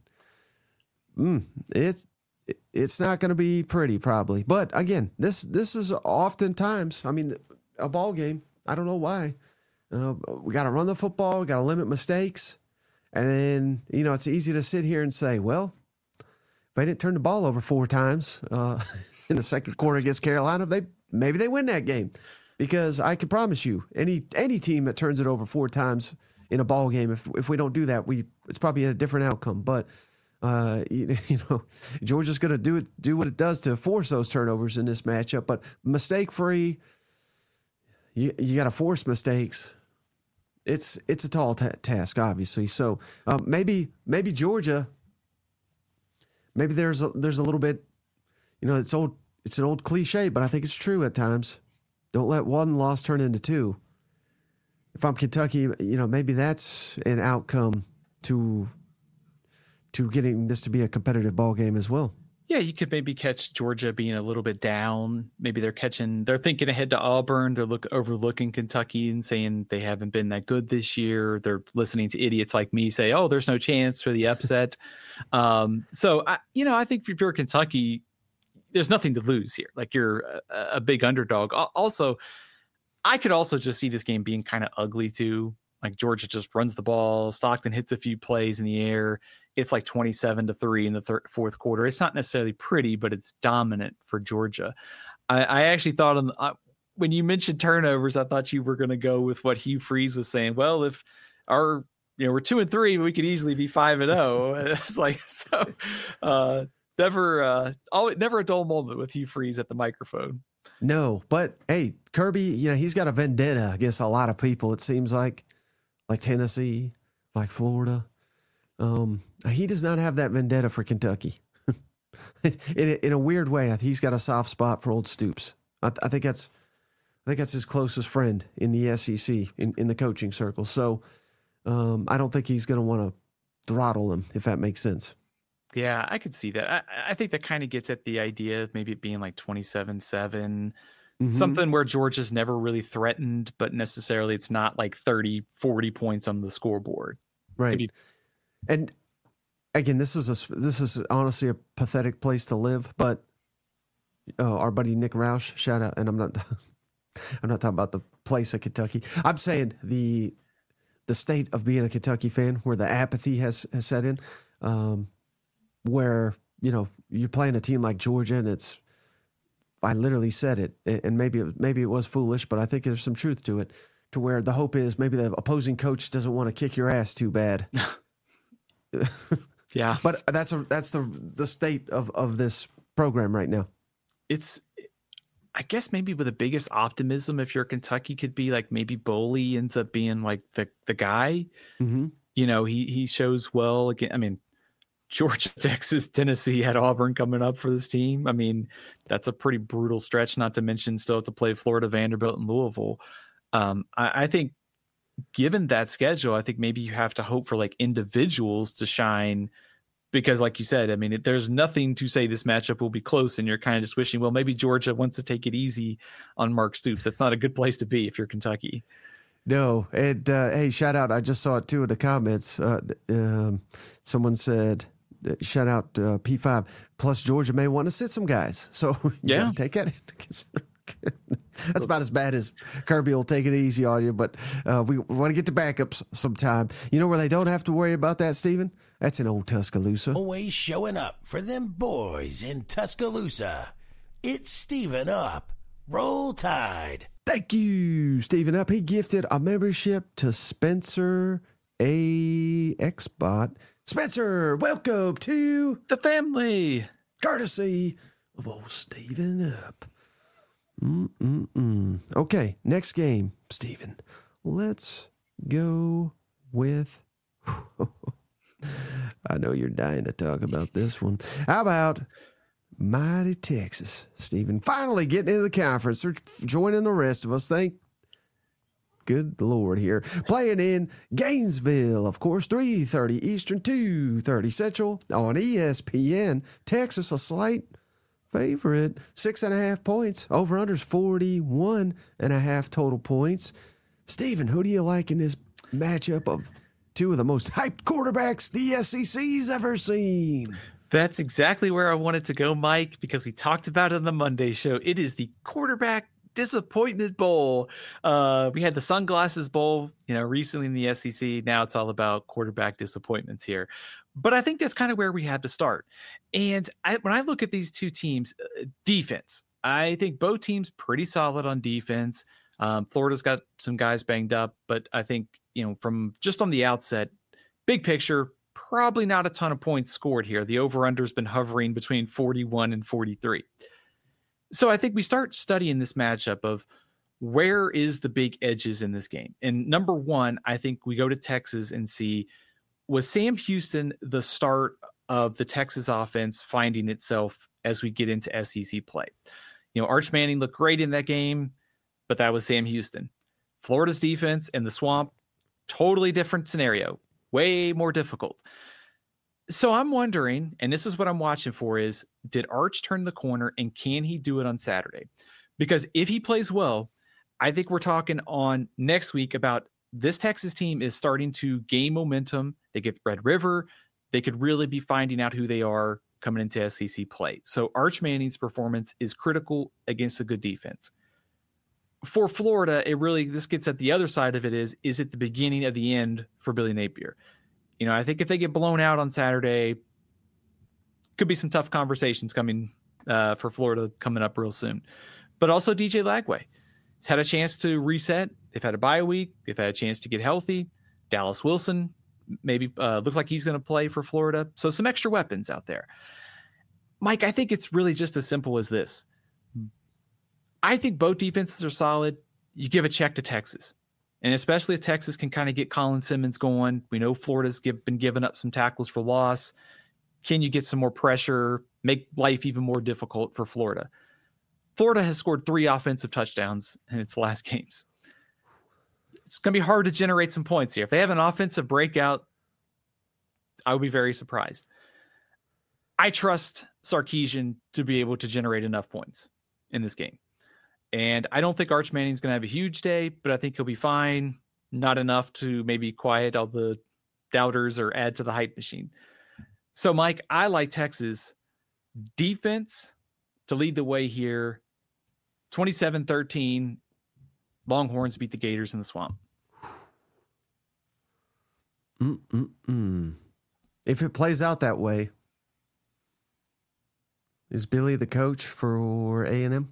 it's not going to be pretty probably. But again, this is oftentimes, I mean, a ball game. I don't know why. We got to run the football. We got to limit mistakes. And then, you know, it's easy to sit here and say, well, if I didn't turn the ball over 4 times in the second quarter against Carolina, maybe they win that game. Because I can promise you, any team that turns it over 4 times in a ball game, if we don't do that, it's probably a different outcome. But you know, Georgia's going to do what it does to force those turnovers in this matchup. But mistake free, you got to force mistakes. It's a tall task, obviously. So maybe Georgia. Maybe there's a little bit, you know, it's an old cliche, but I think it's true at times. Don't let one loss turn into 2. If I'm Kentucky, you know, maybe that's an outcome to getting this to be a competitive ball game as well. Yeah, you could maybe catch Georgia being a little bit down. Maybe they're thinking ahead to Auburn. They're overlooking Kentucky and saying they haven't been that good this year. They're listening to idiots like me say, "Oh, there's no chance for the upset." So I think if you're Kentucky, there's nothing to lose here. Like, you're a big underdog. Also, I could also just see this game being kind of ugly too. Like, Georgia just runs the ball. Stockton hits a few plays in the air. It's like 27-3 in the fourth quarter. It's not necessarily pretty, but it's dominant for Georgia. I actually thought when you mentioned turnovers, I thought you were going to go with what Hugh Freeze was saying. Well, if we're 2-3, we could easily be 5-0. It's like, so Never a dull moment with Hugh Freeze at the microphone. No, but hey, Kirby, he's got a vendetta against a lot of people. It seems like Tennessee, like Florida. He does not have that vendetta for Kentucky. in a weird way, he's got a soft spot for old Stoops. I think that's his closest friend in the SEC in the coaching circle. So I don't think he's going to want to throttle him, if that makes sense. Yeah, I could see that. I think that kind of gets at the idea of maybe it being like 27-7, something where Georgia's never really threatened, but necessarily it's not like 30, 40 points on the scoreboard. Right. Maybe. And again, this is honestly a pathetic place to live, but our buddy Nick Roush, shout out, and I'm not talking about the place of Kentucky. I'm saying the state of being a Kentucky fan, where the apathy has set in, where you're playing a team like Georgia, and I literally said it, and maybe it was foolish, but I think there's some truth to it, to where the hope is maybe the opposing coach doesn't want to kick your ass too bad. Yeah, but that's the state of this program right now. It's, I guess maybe with the biggest optimism, if you're Kentucky, could be like maybe Boley ends up being like the guy. Mm-hmm. He shows well again. I mean, Georgia, Texas, Tennessee had Auburn coming up for this team. I mean, that's a pretty brutal stretch, not to mention still have to play Florida, Vanderbilt, and Louisville. I think given that schedule, I think maybe you have to hope for like individuals to shine, because like you said, I mean, there's nothing to say this matchup will be close, and you're kind of just wishing, well, maybe Georgia wants to take it easy on Mark Stoops. That's not a good place to be if you're Kentucky. No. And hey, shout out. I just saw it too in the comments. Someone said, shout out P5. Plus, Georgia may want to sit some guys. So yeah, take that into consideration. That's about as bad as Kirby will take it easy on you. But we want to get to backups sometime. You know where they don't have to worry about that, Stephen? That's in old Tuscaloosa. Always showing up for them boys in Tuscaloosa. It's Stephen Up. Roll Tide. Thank you, Stephen Up. He gifted a membership to Spencer A. Xbot. Spencer, welcome to the family. Courtesy of old Stephen Up. Okay, next game, Stephen. Let's go with... I know you're dying to talk about this one. How about mighty Texas, Stephen? Finally getting into the conference. They're joining the rest of us. Thank good Lord here. Playing in Gainesville, of course, 3:30 Eastern, 2:30 Central on ESPN. Texas, a slight favorite, 6.5 points. Over-unders 41.5 total points. Stephen, who do you like in this matchup of two of the most hyped quarterbacks the SEC's ever seen? That's exactly where I wanted to go, Mike, because we talked about it on the Monday show. It is the quarterback disappointment bowl. We had the Sunglasses Bowl, recently in the SEC. Now it's all about quarterback disappointments here. But I think that's kind of where we had to start. And when I look at these two teams, defense, I think both teams pretty solid on defense. Florida's got some guys banged up, but I think, from just on the outset, big picture, probably not a ton of points scored here. The over-under has been hovering between 41 and 43. So I think we start studying this matchup of where is the big edges in this game. And number one, I think we go to Texas and see, was Sam Houston the start of the Texas offense finding itself as we get into SEC play? Arch Manning looked great in that game, but that was Sam Houston. Florida's defense in the Swamp, totally different scenario, way more difficult. So I'm wondering, and this is what I'm watching for, is did Arch turn the corner, and can he do it on Saturday? Because if he plays well, I think we're talking on next week about this Texas team is starting to gain momentum. They get Red River. They could really be finding out who they are coming into SEC play. So Arch Manning's performance is critical against a good defense. For Florida, this gets at the other side of it is it the beginning of the end for Billy Napier? I think if they get blown out on Saturday, could be some tough conversations coming for Florida coming up real soon. But also DJ Lagway. He's had a chance to reset. They've had a bye week. They've had a chance to get healthy. Dallas Wilson maybe looks like he's going to play for Florida. So some extra weapons out there. Mike, I think it's really just as simple as this. I think both defenses are solid. You give a check to Texas. And especially if Texas can kind of get Colin Simmons going. We know Florida's been giving up some tackles for loss. Can you get some more pressure, make life even more difficult for Florida? Florida has scored 3 offensive touchdowns in its last games. It's going to be hard to generate some points here. If they have an offensive breakout, I would be very surprised. I trust Sarkisian to be able to generate enough points in this game. And I don't think Arch Manning's going to have a huge day, but I think he'll be fine. Not enough to maybe quiet all the doubters or add to the hype machine. So, Mike, I like Texas defense to lead the way here. 27-13, Longhorns beat the Gators in the Swamp. If it plays out that way, is Billy the coach for A&M?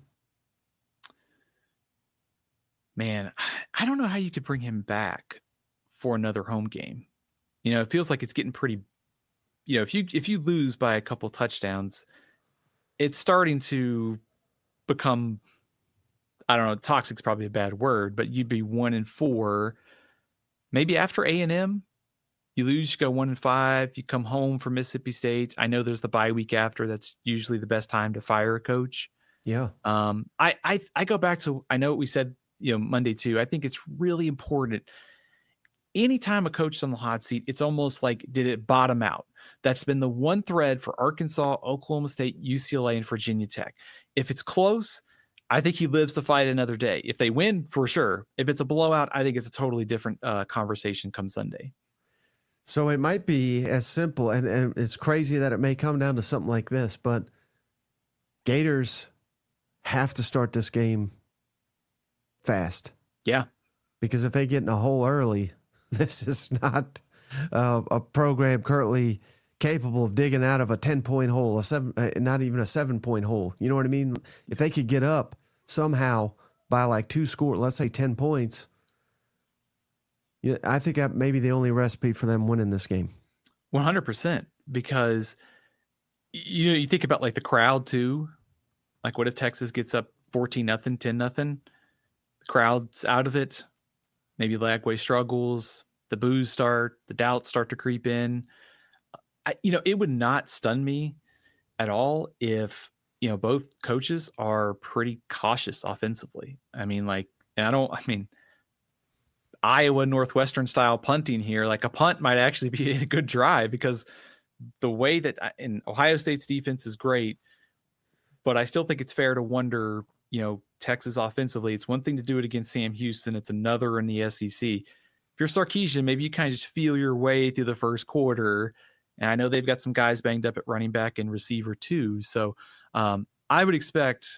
Man, I don't know how you could bring him back for another home game. You know, it feels like it's getting pretty, you know, if you lose by a couple touchdowns, it's starting to become, I don't know, toxic's probably a bad word, but you'd be 1-4. Maybe after A&M, you lose, you go 1-5, you come home from Mississippi State. I know there's the bye week after. That's usually the best time to fire a coach. Yeah. I go back to, I know what we said, you know, Monday too. I think it's really important. Anytime a coach is on the hot seat, it's almost like, did it bottom out? That's been the one thread for Arkansas, Oklahoma State, UCLA, and Virginia Tech. If it's close, I think he lives to fight another day. If they win, for sure. If it's a blowout, I think it's a totally different conversation come Sunday. So it might be as simple, and it's crazy that it may come down to something like this, but Gators have to start this game fast. Yeah. Because if they get in a hole early, this is not a program currently capable of digging out of a 10-point hole, not even a 7-point hole. You know what I mean? If they could get up somehow by like 2 scores, let's say 10 points, yeah, I think that may be the only recipe for them winning this game. 100%. Because you think about like the crowd too. Like, what if Texas gets up 14-0, 10-0? The crowd's out of it. Maybe Lagway struggles. The boos start. The doubts start to creep in. It would not stun me at all if, both coaches are pretty cautious offensively. Iowa Northwestern style punting here, like a punt might actually be a good drive, because the way that in Ohio State's defense is great, but I still think it's fair to wonder, Texas offensively, it's one thing to do it against Sam Houston. It's another in the SEC. If you're Sarkisian, maybe you kind of just feel your way through the first quarter. And I know they've got some guys banged up at running back and receiver too. So I would expect,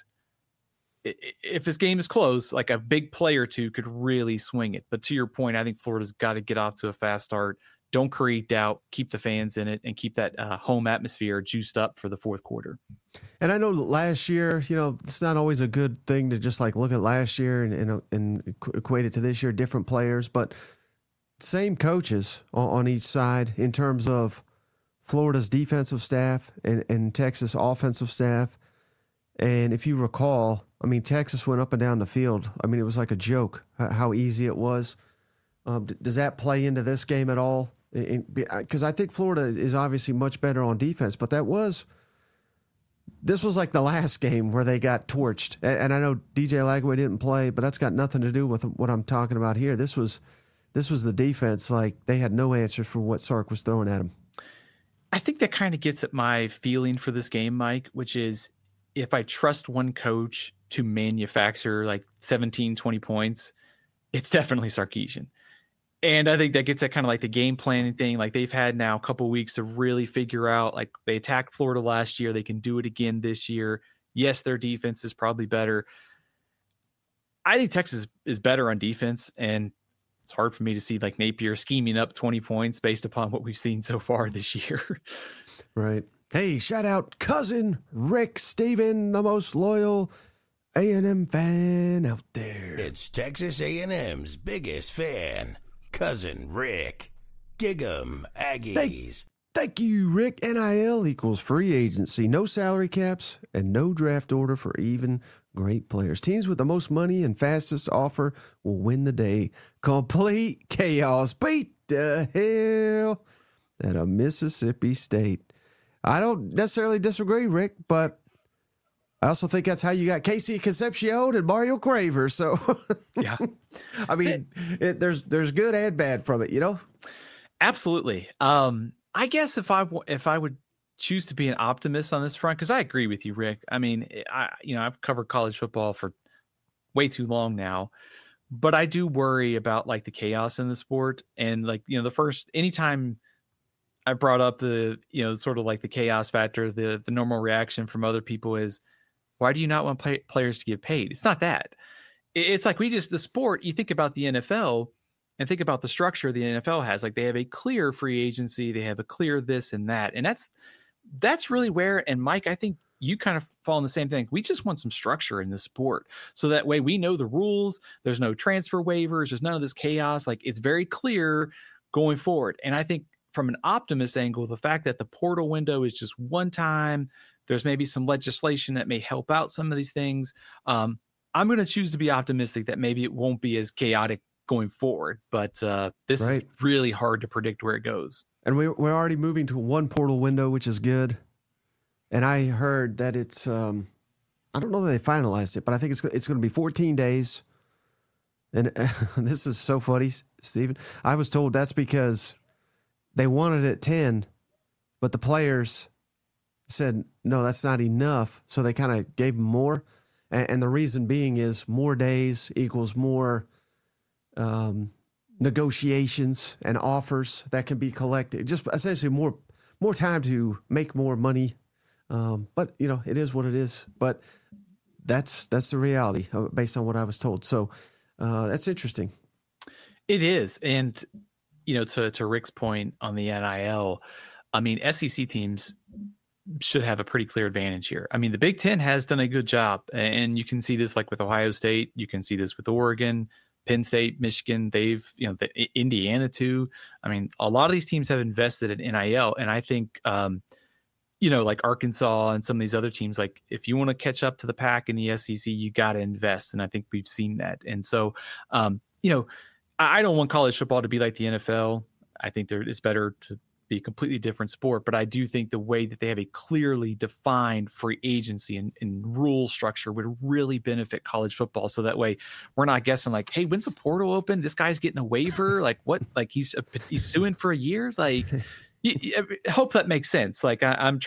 if this game is close, like a big play or two could really swing it. But to your point, I think Florida's got to get off to a fast start. Don't create doubt, keep the fans in it, and keep that home atmosphere juiced up for the fourth quarter. And I know last year, it's not always a good thing to just like look at last year and equate it to this year, different players, but same coaches on each side in terms of Florida's defensive staff and Texas offensive staff. And if you recall, Texas went up and down the field. It was like a joke how easy it was. Does that play into this game at all? Because I think Florida is obviously much better on defense, but this was like the last game where they got torched. And I know DJ Lagway didn't play, but that's got nothing to do with what I'm talking about here. This was the defense. Like, they had no answers for what Sark was throwing at them. I think that kind of gets at my feeling for this game, Mike, which is, if I trust one coach to manufacture like 17, 20 points, it's definitely Sarkisian. And I think that gets at kind of like the game planning thing. Like, they've had now a couple of weeks to really figure out, like, they attacked Florida last year. They can do it again this year. Yes, their defense is probably better. I think Texas is better on defense, and it's hard for me to see like Napier scheming up 20 points based upon what we've seen so far this year. Right. Hey, shout out cousin Rick Steven, the most loyal A&M fan out there. It's Texas A&M's biggest fan, cousin Rick. Gig 'em, Aggies. Thank you, Rick. NIL equals free agency, no salary caps, and no draft order for even great players. Teams with the most money and fastest offer will win the day. Complete chaos. Beat the hell out of Mississippi State. I don't necessarily disagree, Rick, but I also think that's how you got Casey Concepcion and Mario Craver. So, yeah, I mean, there's good and bad from it, you know? Absolutely. I guess if I would choose to be an optimist on this front, because I agree with you, Rick. I mean, I've covered college football for way too long now, but I do worry about like the chaos in the sport. And like, anytime I brought up the, sort of like the chaos factor, the normal reaction from other people is, why do you not want players to get paid? It's not that. It's like the sport, you think about the NFL and think about the structure the NFL has. Like they have a clear free agency. They have a clear this and that. And that's really where, and Mike, I think you kind of fall in the same thing. We just want some structure in the sport. So that way we know the rules. There's no transfer waivers. There's none of this chaos. Like it's very clear going forward. And I think from an optimist angle, the fact that the portal window is just one time, there's maybe some legislation that may help out some of these things. I'm going to choose to be optimistic that maybe it won't be as chaotic going forward, but this is really hard to predict where it goes. And we're already moving to one portal window, which is good. And I heard that it's, I don't know that they finalized it, but I think it's going to be 14 days. And this is so funny, Stephen. I was told that's because they wanted it 10, but the players said, no, that's not enough. So they kind of gave them more. And the reason being is more days equals more negotiations and offers that can be collected. Just essentially more time to make more money. But, it is what it is. But that's the reality based on what I was told. So that's interesting. It is. And, to Rick's point on the NIL, I mean, SEC teams should have a pretty clear advantage here. I mean, the Big Ten has done a good job, and you can see this like with Ohio State. You can see this with Oregon, Penn State, Michigan. They've, Indiana too. I mean, a lot of these teams have invested in NIL, and I think, like Arkansas and some of these other teams, like if you want to catch up to the pack in the SEC, you got to invest, and I think we've seen that. And so, I don't want college football to be like the NFL. I think it's better to be a completely different sport, but I do think the way that they have a clearly defined free agency and rule structure would really benefit college football. So that way we're not guessing like, hey, when's the portal open? This guy's getting a waiver. Like what? Like he's suing for a year. Like I hope that makes sense. Like I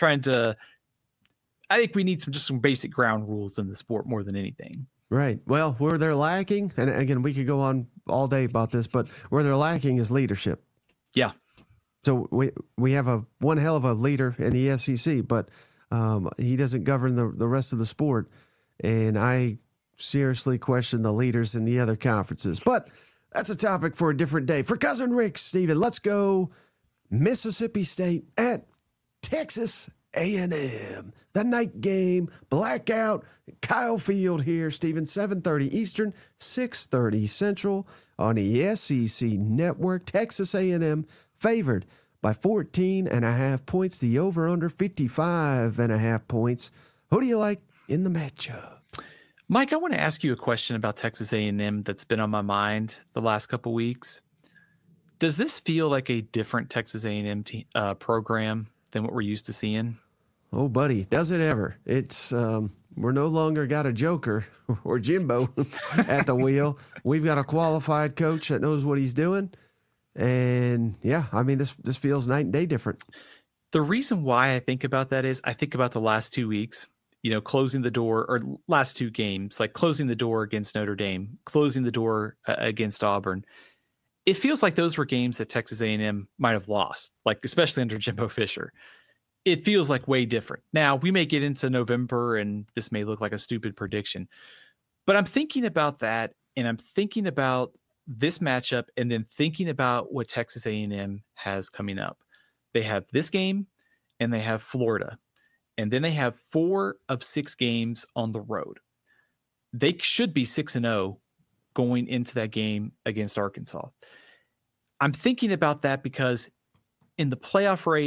think we need some basic ground rules in the sport more than anything. Right. Well, where they're lacking, and again, we could go on all day about this, but where they're lacking is leadership. Yeah. So we have one hell of a leader in the SEC, but he doesn't govern the rest of the sport. And I seriously question the leaders in the other conferences. But that's a topic for a different day. For Cousin Rick, Stephen, let's go Mississippi State at Texas A&M. The night game, blackout, Kyle Field here, Stephen, 7:30 Eastern, 6:30 Central on the SEC Network. Texas A&M favored by 14.5 points. The over-under 55.5 points. Who do you like in the matchup? Mike, I want to ask you a question about Texas A&M that's been on my mind the last couple weeks. Does this feel like a different Texas A&M program than what we're used to seeing? Oh, buddy, does it ever? It's we're no longer got a joker or Jimbo at the wheel. We've got a qualified coach that knows what he's doing. And yeah, I mean, this feels night and day different. The reason why I think about that is I think about the last 2 weeks, closing the door, or last two games, like closing the door against Notre Dame, closing the door against Auburn. It feels like those were games that Texas A&M might have lost, like especially under Jimbo Fisher. It feels like way different. Now, we may get into November and this may look like a stupid prediction, but I'm thinking about that, and I'm thinking about this matchup, and then thinking about what Texas A&M has coming up. They have this game, and they have Florida, and then they have 4 of 6 games on the road. They should be 6-0 going into that game against Arkansas. I'm thinking about that because in the playoff race,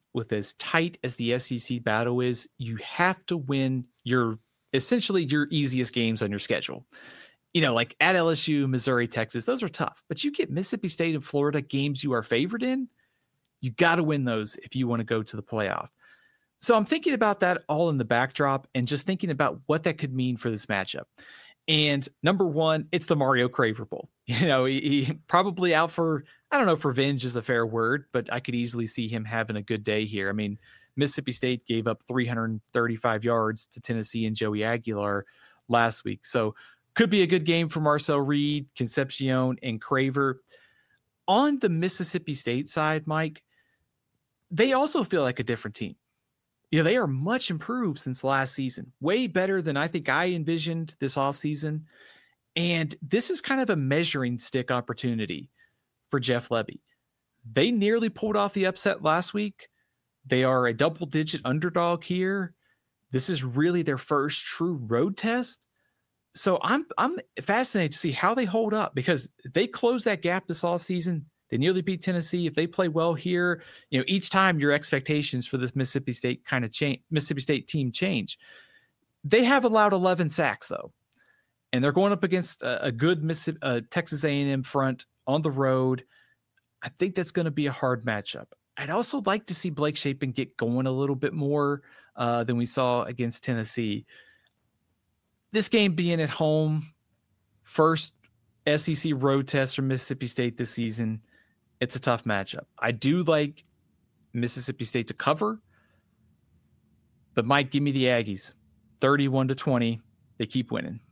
with as tight as the SEC battle is, you have to win essentially your easiest games on your schedule. Like at LSU, Missouri, Texas, those are tough. But you get Mississippi State and Florida, games you are favored in, you got to win those if you want to go to the playoff. So I'm thinking about that all in the backdrop and just thinking about what that could mean for this matchup. And number one, it's the Mario Craver Bowl. He probably out for, I don't know if revenge is a fair word, but I could easily see him having a good day here. I mean, Mississippi State gave up 335 yards to Tennessee and Joey Aguilar last week. So could be a good game for Marcel Reed, Concepcion, and Craver. On the Mississippi State side, Mike, they also feel like a different team. They are much improved since last season, way better than I think I envisioned this offseason. And this is kind of a measuring stick opportunity for Jeff Lebby. They nearly pulled off the upset last week. They are a double-digit underdog here. This is really their first true road test. So I'm fascinated to see how they hold up, because they closed that gap this offseason. They nearly beat Tennessee. If they play well here, each time your expectations for this Mississippi State Mississippi State team change. They have allowed 11 sacks though, and they're going up against a good Texas A&M front on the road. I think that's going to be a hard matchup. I'd also like to see Blake Shapen get going a little bit more than we saw against Tennessee. This game being at home, first SEC road test for Mississippi State this season, it's a tough matchup. I do like Mississippi State to cover, but Mike, give me the Aggies. 31-20. They keep winning.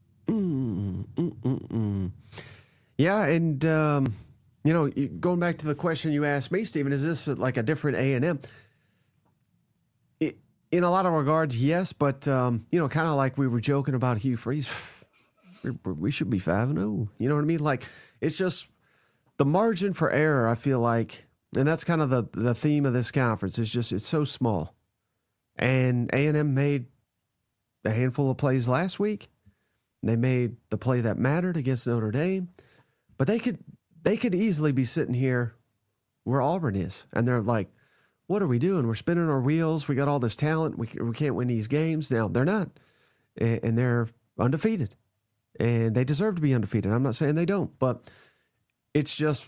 Yeah, and going back to the question you asked me, Stephen, is this like a different A&M? In a lot of regards, yes, but kind of like we were joking about Hugh Freeze, we should be 5-0. You know what I mean? Like, it's just the margin for error, I feel like, and that's kind of the theme of this conference, is just it's so small. And A&M made a handful of plays last week. They made the play that mattered against Notre Dame, but they could easily be sitting here where Auburn is, and they're like, what are we doing? We're spinning our wheels. We got all this talent. We can't win these games. Now, they're not, and they're undefeated, and they deserve to be undefeated. I'm not saying they don't, but it's just,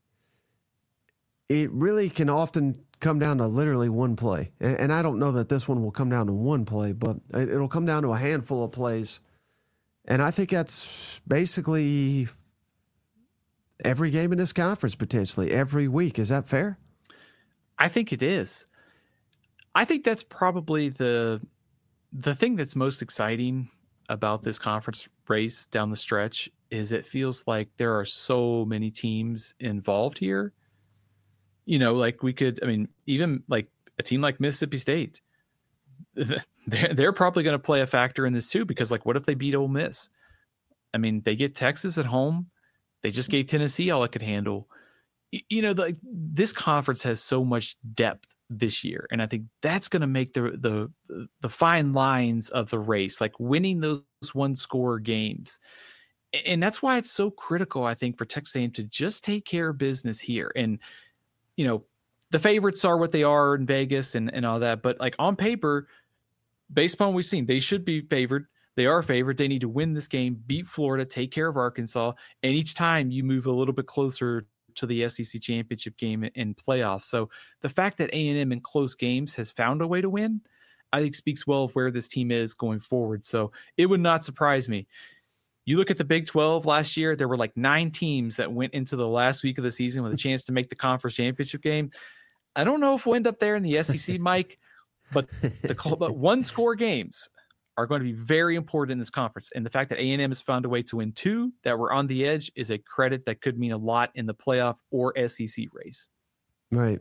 it really can often come down to literally one play. And I don't know that this one will come down to one play, but it'll come down to a handful of plays. And I think that's basically every game in this conference, potentially every week. Is that fair? I think it is. I think that's probably the thing that's most exciting about this conference race down the stretch is it feels like there are so many teams involved here. Like even like a team like Mississippi State, they're probably going to play a factor in this too, because like, what if they beat Ole Miss? I mean, they get Texas at home. They just gave Tennessee all it could handle. This conference has so much depth this year, and I think that's going to make the fine lines of the race, like winning those one-score games. And that's why it's so critical, I think, for Texas A&M to just take care of business here. And, the favorites are what they are in Vegas and all that. But like on paper, based upon what we've seen, they should be favored. They are favored. They need to win this game, beat Florida, take care of Arkansas. And each time you move a little bit closer to the SEC championship game and playoffs. So the fact that A&M in close games has found a way to win, I think speaks well of where this team is going forward. So it would not surprise me. You look at the Big 12 last year, there were like 9 teams that went into the last week of the season with a chance to make the conference championship game. I don't know if we'll end up there in the SEC, Mike, but but one-score games are going to be very important in this conference. And the fact that A&M has found a way to win 2 that were on the edge is a credit that could mean a lot in the playoff or SEC race. Right.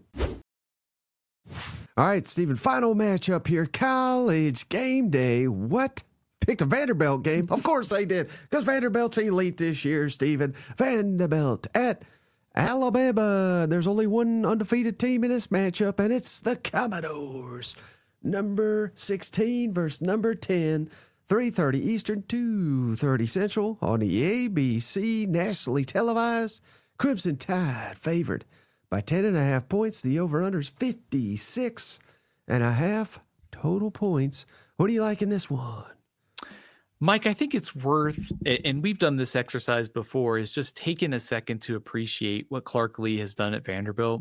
All right, Stephen, final matchup here. College game day. What? Picked a Vanderbilt game. Of course they did, because Vanderbilt's elite this year, Stephen. Vanderbilt at Alabama. There's only one undefeated team in this matchup, and it's the Commodores. Number 16 versus number 10. 3:30 Eastern, 2:30 Central on the ABC, nationally televised. Crimson Tide favored by 10.5 points. The over-under is 56.5 total points. What do you like in this one? Mike, I think it's worth, and we've done this exercise before, is just taking a second to appreciate what Clark Lee has done at Vanderbilt.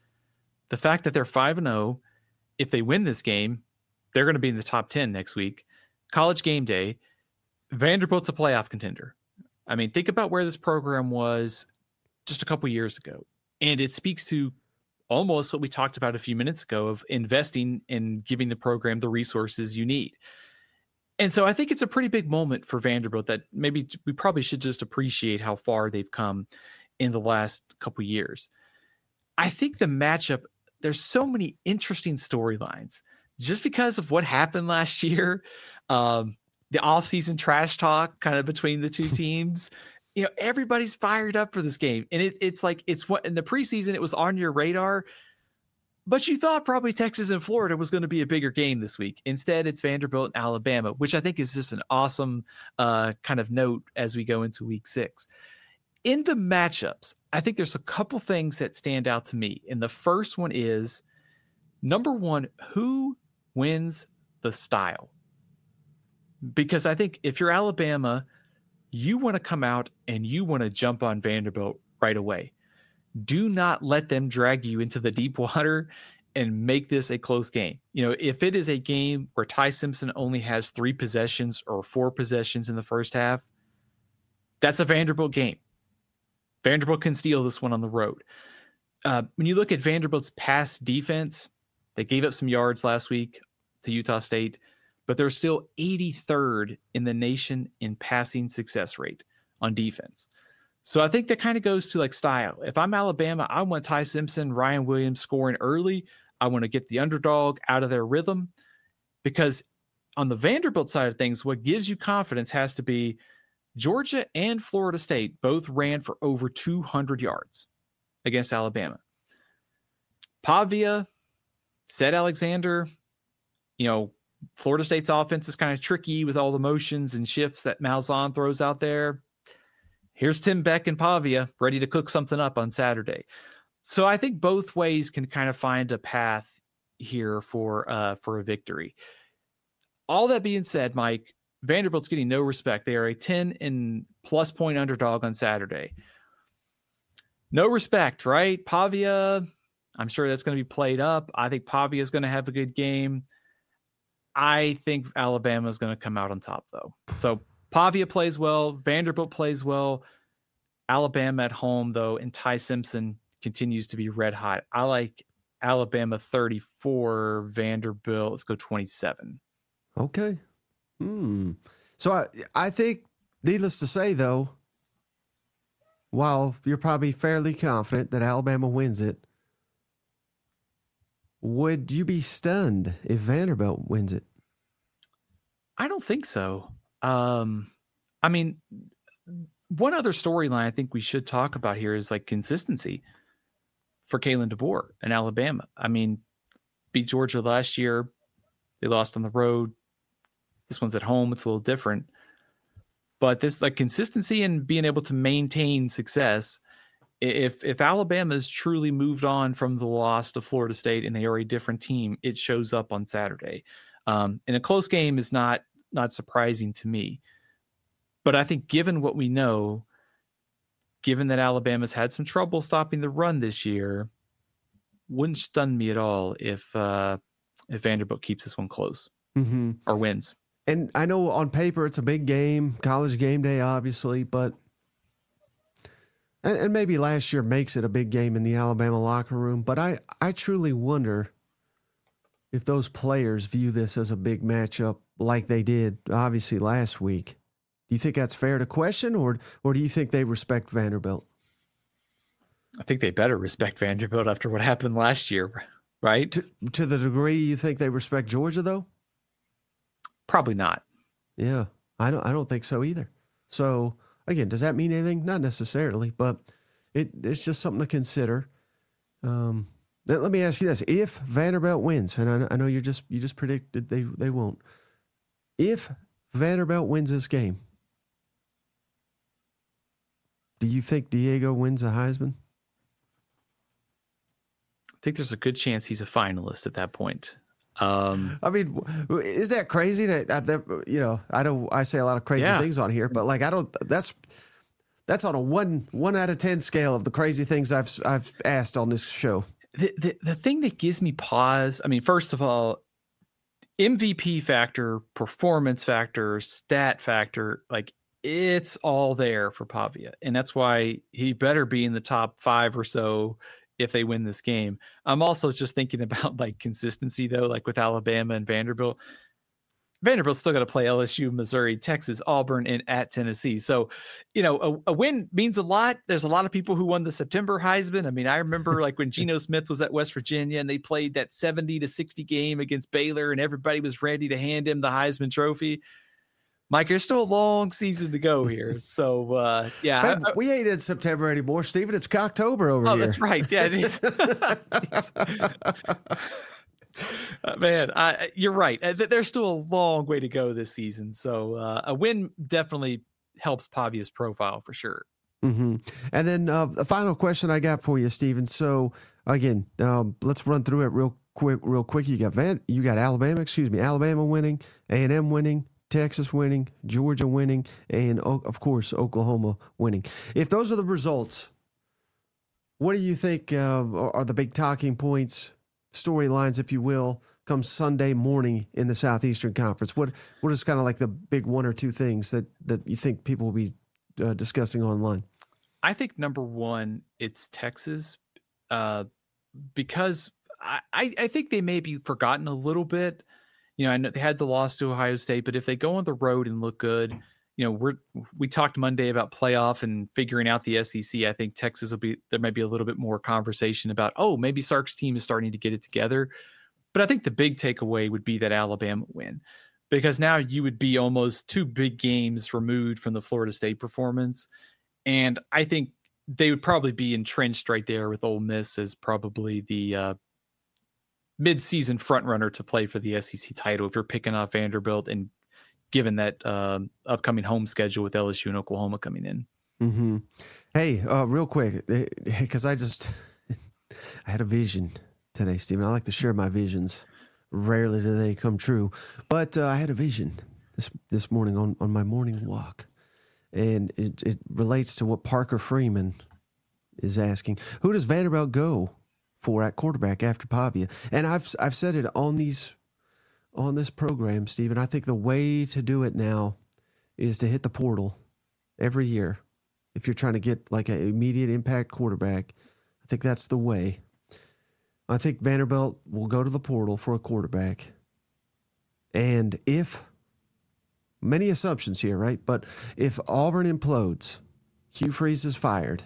The fact that they're 5-0, if they win this game, they're going to be in the top 10 next week. College game day, Vanderbilt's a playoff contender. I mean, think about where this program was just a couple years ago. And it speaks to almost what we talked about a few minutes ago of investing and giving the program the resources you need. And so I think it's a pretty big moment for Vanderbilt that maybe we probably should just appreciate how far they've come in the last couple years. I think the matchup, there's so many interesting storylines just because of what happened last year. The offseason trash talk kind of between the two teams. You know, everybody's fired up for this game. And it's like, it's what in the preseason, it was on your radar, but you thought probably Texas and Florida was going to be a bigger game this week. Instead, it's Vanderbilt and Alabama, which I think is just an awesome kind of note as we go into week 6. In the matchups, I think there's a couple things that stand out to me. And the first one is, number one, who wins the style? Because I think if you're Alabama, you want to come out and you want to jump on Vanderbilt right away. Do not let them drag you into the deep water and make this a close game. You know, if it is a game where Ty Simpson only has 3 possessions or 4 possessions in the first half, that's a Vanderbilt game. Vanderbilt can steal this one on the road. When you look at Vanderbilt's pass defense, they gave up some yards last week to Utah State, but they're still 83rd in the nation in passing success rate on defense. So I think that kind of goes to like style. If I'm Alabama, I want Ty Simpson, Ryan Williams scoring early. I want to get the underdog out of their rhythm, because on the Vanderbilt side of things, what gives you confidence has to be Georgia and Florida State both ran for over 200 yards against Alabama. Pavia, Ced Alexander, you know, Florida State's offense is kind of tricky with all the motions and shifts that Malzahn throws out there. Here's Tim Beck and Pavia ready to cook something up on Saturday. So I think both ways can kind of find a path here for a victory. All that being said, Mike, Vanderbilt's getting no respect. They are a 10 and plus point underdog on Saturday. No respect, right? Pavia, I'm sure that's going to be played up. I think Pavia is going to have a good game. I think Alabama is going to come out on top, though. So Pavia plays well. Vanderbilt plays well. Alabama at home, though, and Ty Simpson continues to be red hot. I like Alabama 34, Vanderbilt, let's go 27. Okay. So I think, needless to say, though, while you're probably fairly confident that Alabama wins it, would you be stunned if Vanderbilt wins it? I don't think so. I mean, one other storyline I think we should talk about here is like consistency for Kalen DeBoer in Alabama. I mean, beat Georgia last year. They lost on the road. This one's at home. It's a little different. But this like consistency and being able to maintain success, if Alabama's truly moved on from the loss to Florida State and they are a different team, it shows up on Saturday. And a close game is not surprising to me. But I think given what we know, given that Alabama's had some trouble stopping the run this year, wouldn't stun me at all if Vanderbilt keeps this one close or wins. And I know on paper it's a big game, college game day, obviously, but and maybe last year makes it a big game in the Alabama locker room. But I truly wonder if those players view this as a big matchup like they did, obviously, last week. Do you think that's fair to question, or do you think they respect Vanderbilt? I think they better respect Vanderbilt after what happened last year, right? To the degree you think they respect Georgia, though? Probably not. Yeah, I don't think so either. So again, does that mean anything? Not necessarily, but it's just something to consider. Let me ask you this: if Vanderbilt wins, and I know you just predicted they won't. If Vanderbilt wins this game, do you think Diego wins a Heisman? think there's a good chance he's a finalist at that point. I mean, is that crazy? I say a lot of crazy things on here, but like that's on a 1 out of 10 scale of the crazy things I've asked on this show. The thing that gives me pause, I mean, first of all, MVP factor, performance factor, stat factor, like it's all there for Pavia. And that's why he better be in the top 5 or so if they win this game. I'm also just thinking about like consistency though, like with Alabama and Vanderbilt. Vanderbilt's still got to play LSU, Missouri, Texas, Auburn, and at Tennessee. So, a win means a lot. There's a lot of people who won the September Heisman. I mean, I remember like when Geno Smith was at West Virginia and they played that 70-60 game against Baylor and everybody was ready to hand him the Heisman Trophy. Mike, there's still a long season to go here. So, Man, we ain't in September anymore, Stephen. It's Cocktober over here. Oh, that's right. Yeah, it is. Man, you're right. There's still a long way to go this season. So a win definitely helps Pavia's profile for sure. Mm-hmm. And then the final question I got for you, Stephen. So again, let's run through it real quick. You got Alabama winning, A&M winning, Texas winning, Georgia winning, and of course Oklahoma winning. If those are the results, what do you think are the big talking points, storylines, if you will, come Sunday morning in the Southeastern Conference? What is kind of like the big 1 or 2 things that you think people will be discussing online? I think number 1, it's Texas, because I think they may be forgotten a little bit. I know they had the loss to Ohio State, but if they go on the road and look good, we talked Monday about playoff and figuring out the SEC. I think Texas there might be a little bit more conversation about, maybe Sark's team is starting to get it together. But I think the big takeaway would be that Alabama win, because now you would be almost 2 big games removed from the Florida State performance. And I think they would probably be entrenched right there with Ole Miss as probably the mid-season frontrunner to play for the SEC title if you're picking off Vanderbilt and given that upcoming home schedule with LSU and Oklahoma coming in. Mm-hmm. Hey, real quick, because I had a vision today, Stephen. I like to share my visions. Rarely do they come true, but I had a vision this morning on my morning walk, and it relates to what Parker Freeman is asking. Who does Vanderbilt go for at quarterback after Pavia? And I've said it on this program, Stephen. I think the way to do it now is to hit the portal every year. If you're trying to get like an immediate impact quarterback, I think that's the way. I think Vanderbilt will go to the portal for a quarterback. And if, many assumptions here, right? But if Auburn implodes, Hugh Freeze is fired,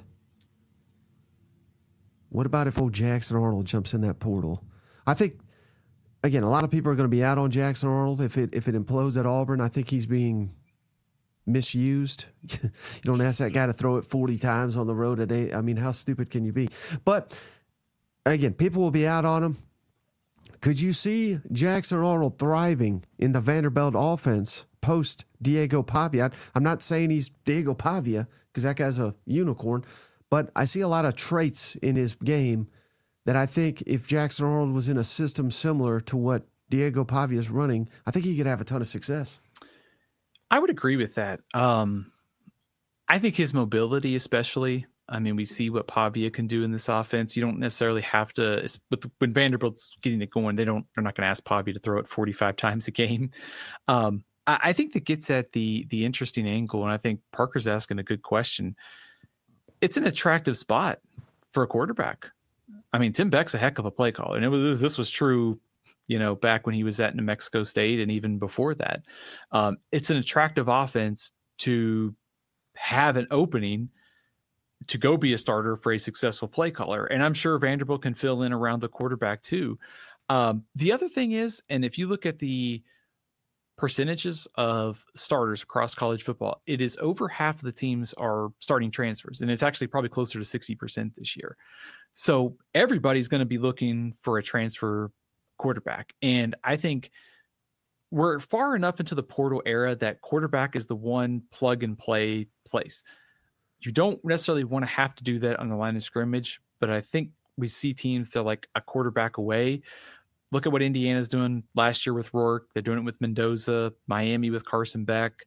what about if old Jackson Arnold jumps in that portal? I think, again, a lot of people are going to be out on Jackson Arnold. If it implodes at Auburn, I think he's being misused. You don't ask that guy to throw it 40 times on the road a day. I mean, how stupid can you be? But again, people will be out on him. Could you see Jackson Arnold thriving in the Vanderbilt offense post Diego Pavia? I'm not saying he's Diego Pavia because that guy's a unicorn, but I see a lot of traits in his game that I think if Jackson Arnold was in a system similar to what Diego Pavia is running, I think he could have a ton of success. I would agree with that. I think his mobility, especially, I mean, we see what Pavia can do in this offense. You don't necessarily have to, when Vanderbilt's getting it going, they're not going to ask Pavia to throw it 45 times a game. I think that gets at the interesting angle, and I think Parker's asking a good question. It's an attractive spot for a quarterback. I mean, Tim Beck's a heck of a play caller, and this was true, back when he was at New Mexico State and even before that. It's an attractive offense to have an opening to go be a starter for a successful play caller. And I'm sure Vanderbilt can fill in around the quarterback too. The other thing is, and if you look at the percentages of starters across college football, it is over half of the teams are starting transfers. And it's actually probably closer to 60% this year. So everybody's going to be looking for a transfer quarterback. And I think we're far enough into the portal era that quarterback is the one plug and play place. You don't necessarily want to have to do that on the line of scrimmage, but I think we see teams that are like a quarterback away. Look at what Indiana's doing last year with Rourke. They're doing it with Mendoza, Miami with Carson Beck.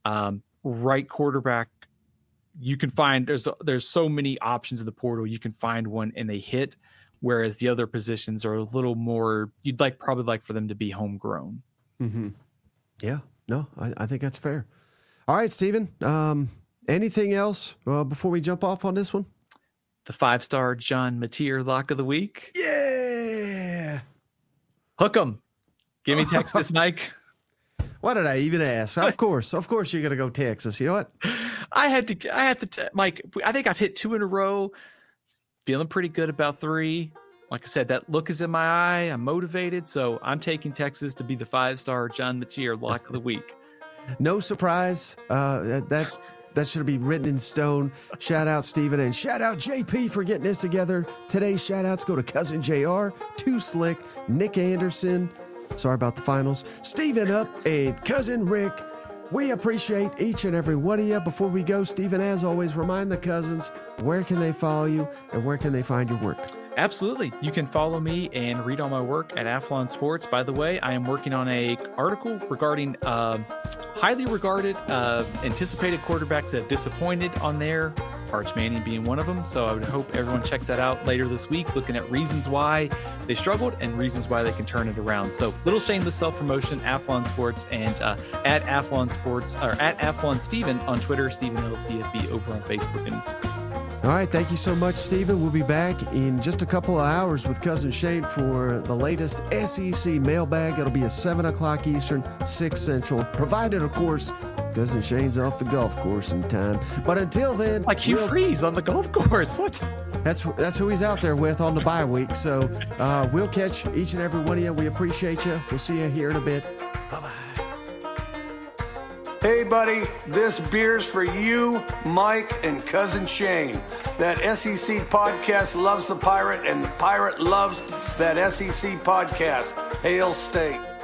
Right quarterback, you can find there's so many options in the portal. You can find one and they hit, whereas the other positions are a little more, you'd probably like for them to be homegrown. Mm-hmm. Yeah, no, I think that's fair. All right, Stephen, anything else before we jump off on this one? The 5-star John Mateer lock of the week. Yeah. Hook 'em. Give me Texas, Mike. Why did I even ask? Of course you're going to go Texas. You know what? I had to, Mike, I think I've hit 2 in a row. Feeling pretty good about 3. Like I said, that look is in my eye. I'm motivated. So I'm taking Texas to be the 5-star John Mateer lock of the week. No surprise. That should be written in stone. Shout out Steven and shout out JP for getting this together. Today's shout outs go to Cousin JR, Too Slick, Nick Anderson. Sorry about the finals. Steven Up and Cousin Rick. We appreciate each and every one of you. Before we go, Steven, as always, remind the cousins, where can they follow you and where can they find your work? Absolutely. You can follow me and read all my work at Athlon Sports. By the way, I am working on an article regarding highly regarded, anticipated quarterbacks that have disappointed on there, Arch Manning being one of them. So I would hope everyone checks that out later this week, looking at reasons why they struggled and reasons why they can turn it around. So little shameless self-promotion, Athlon Sports, and at Athlon Sports, or at Athlon Steven on Twitter, Steven LCFB over on Facebook and Instagram. All right, thank you so much, Stephen. We'll be back in just a couple of hours with Cousin Shane for the latest SEC mailbag. It'll be at 7 o'clock Eastern, 6 Central, provided, of course, Cousin Shane's off the golf course in time. But until then... Like Hugh Freeze on the golf course. What? That's who he's out there with on the bye week. So we'll catch each and every one of you. We appreciate you. We'll see you here in a bit. Bye-bye. Hey, buddy, this beer's for you, Mike, and Cousin Shane. That SEC podcast loves the Pirate, and the Pirate loves that SEC podcast. Hail State.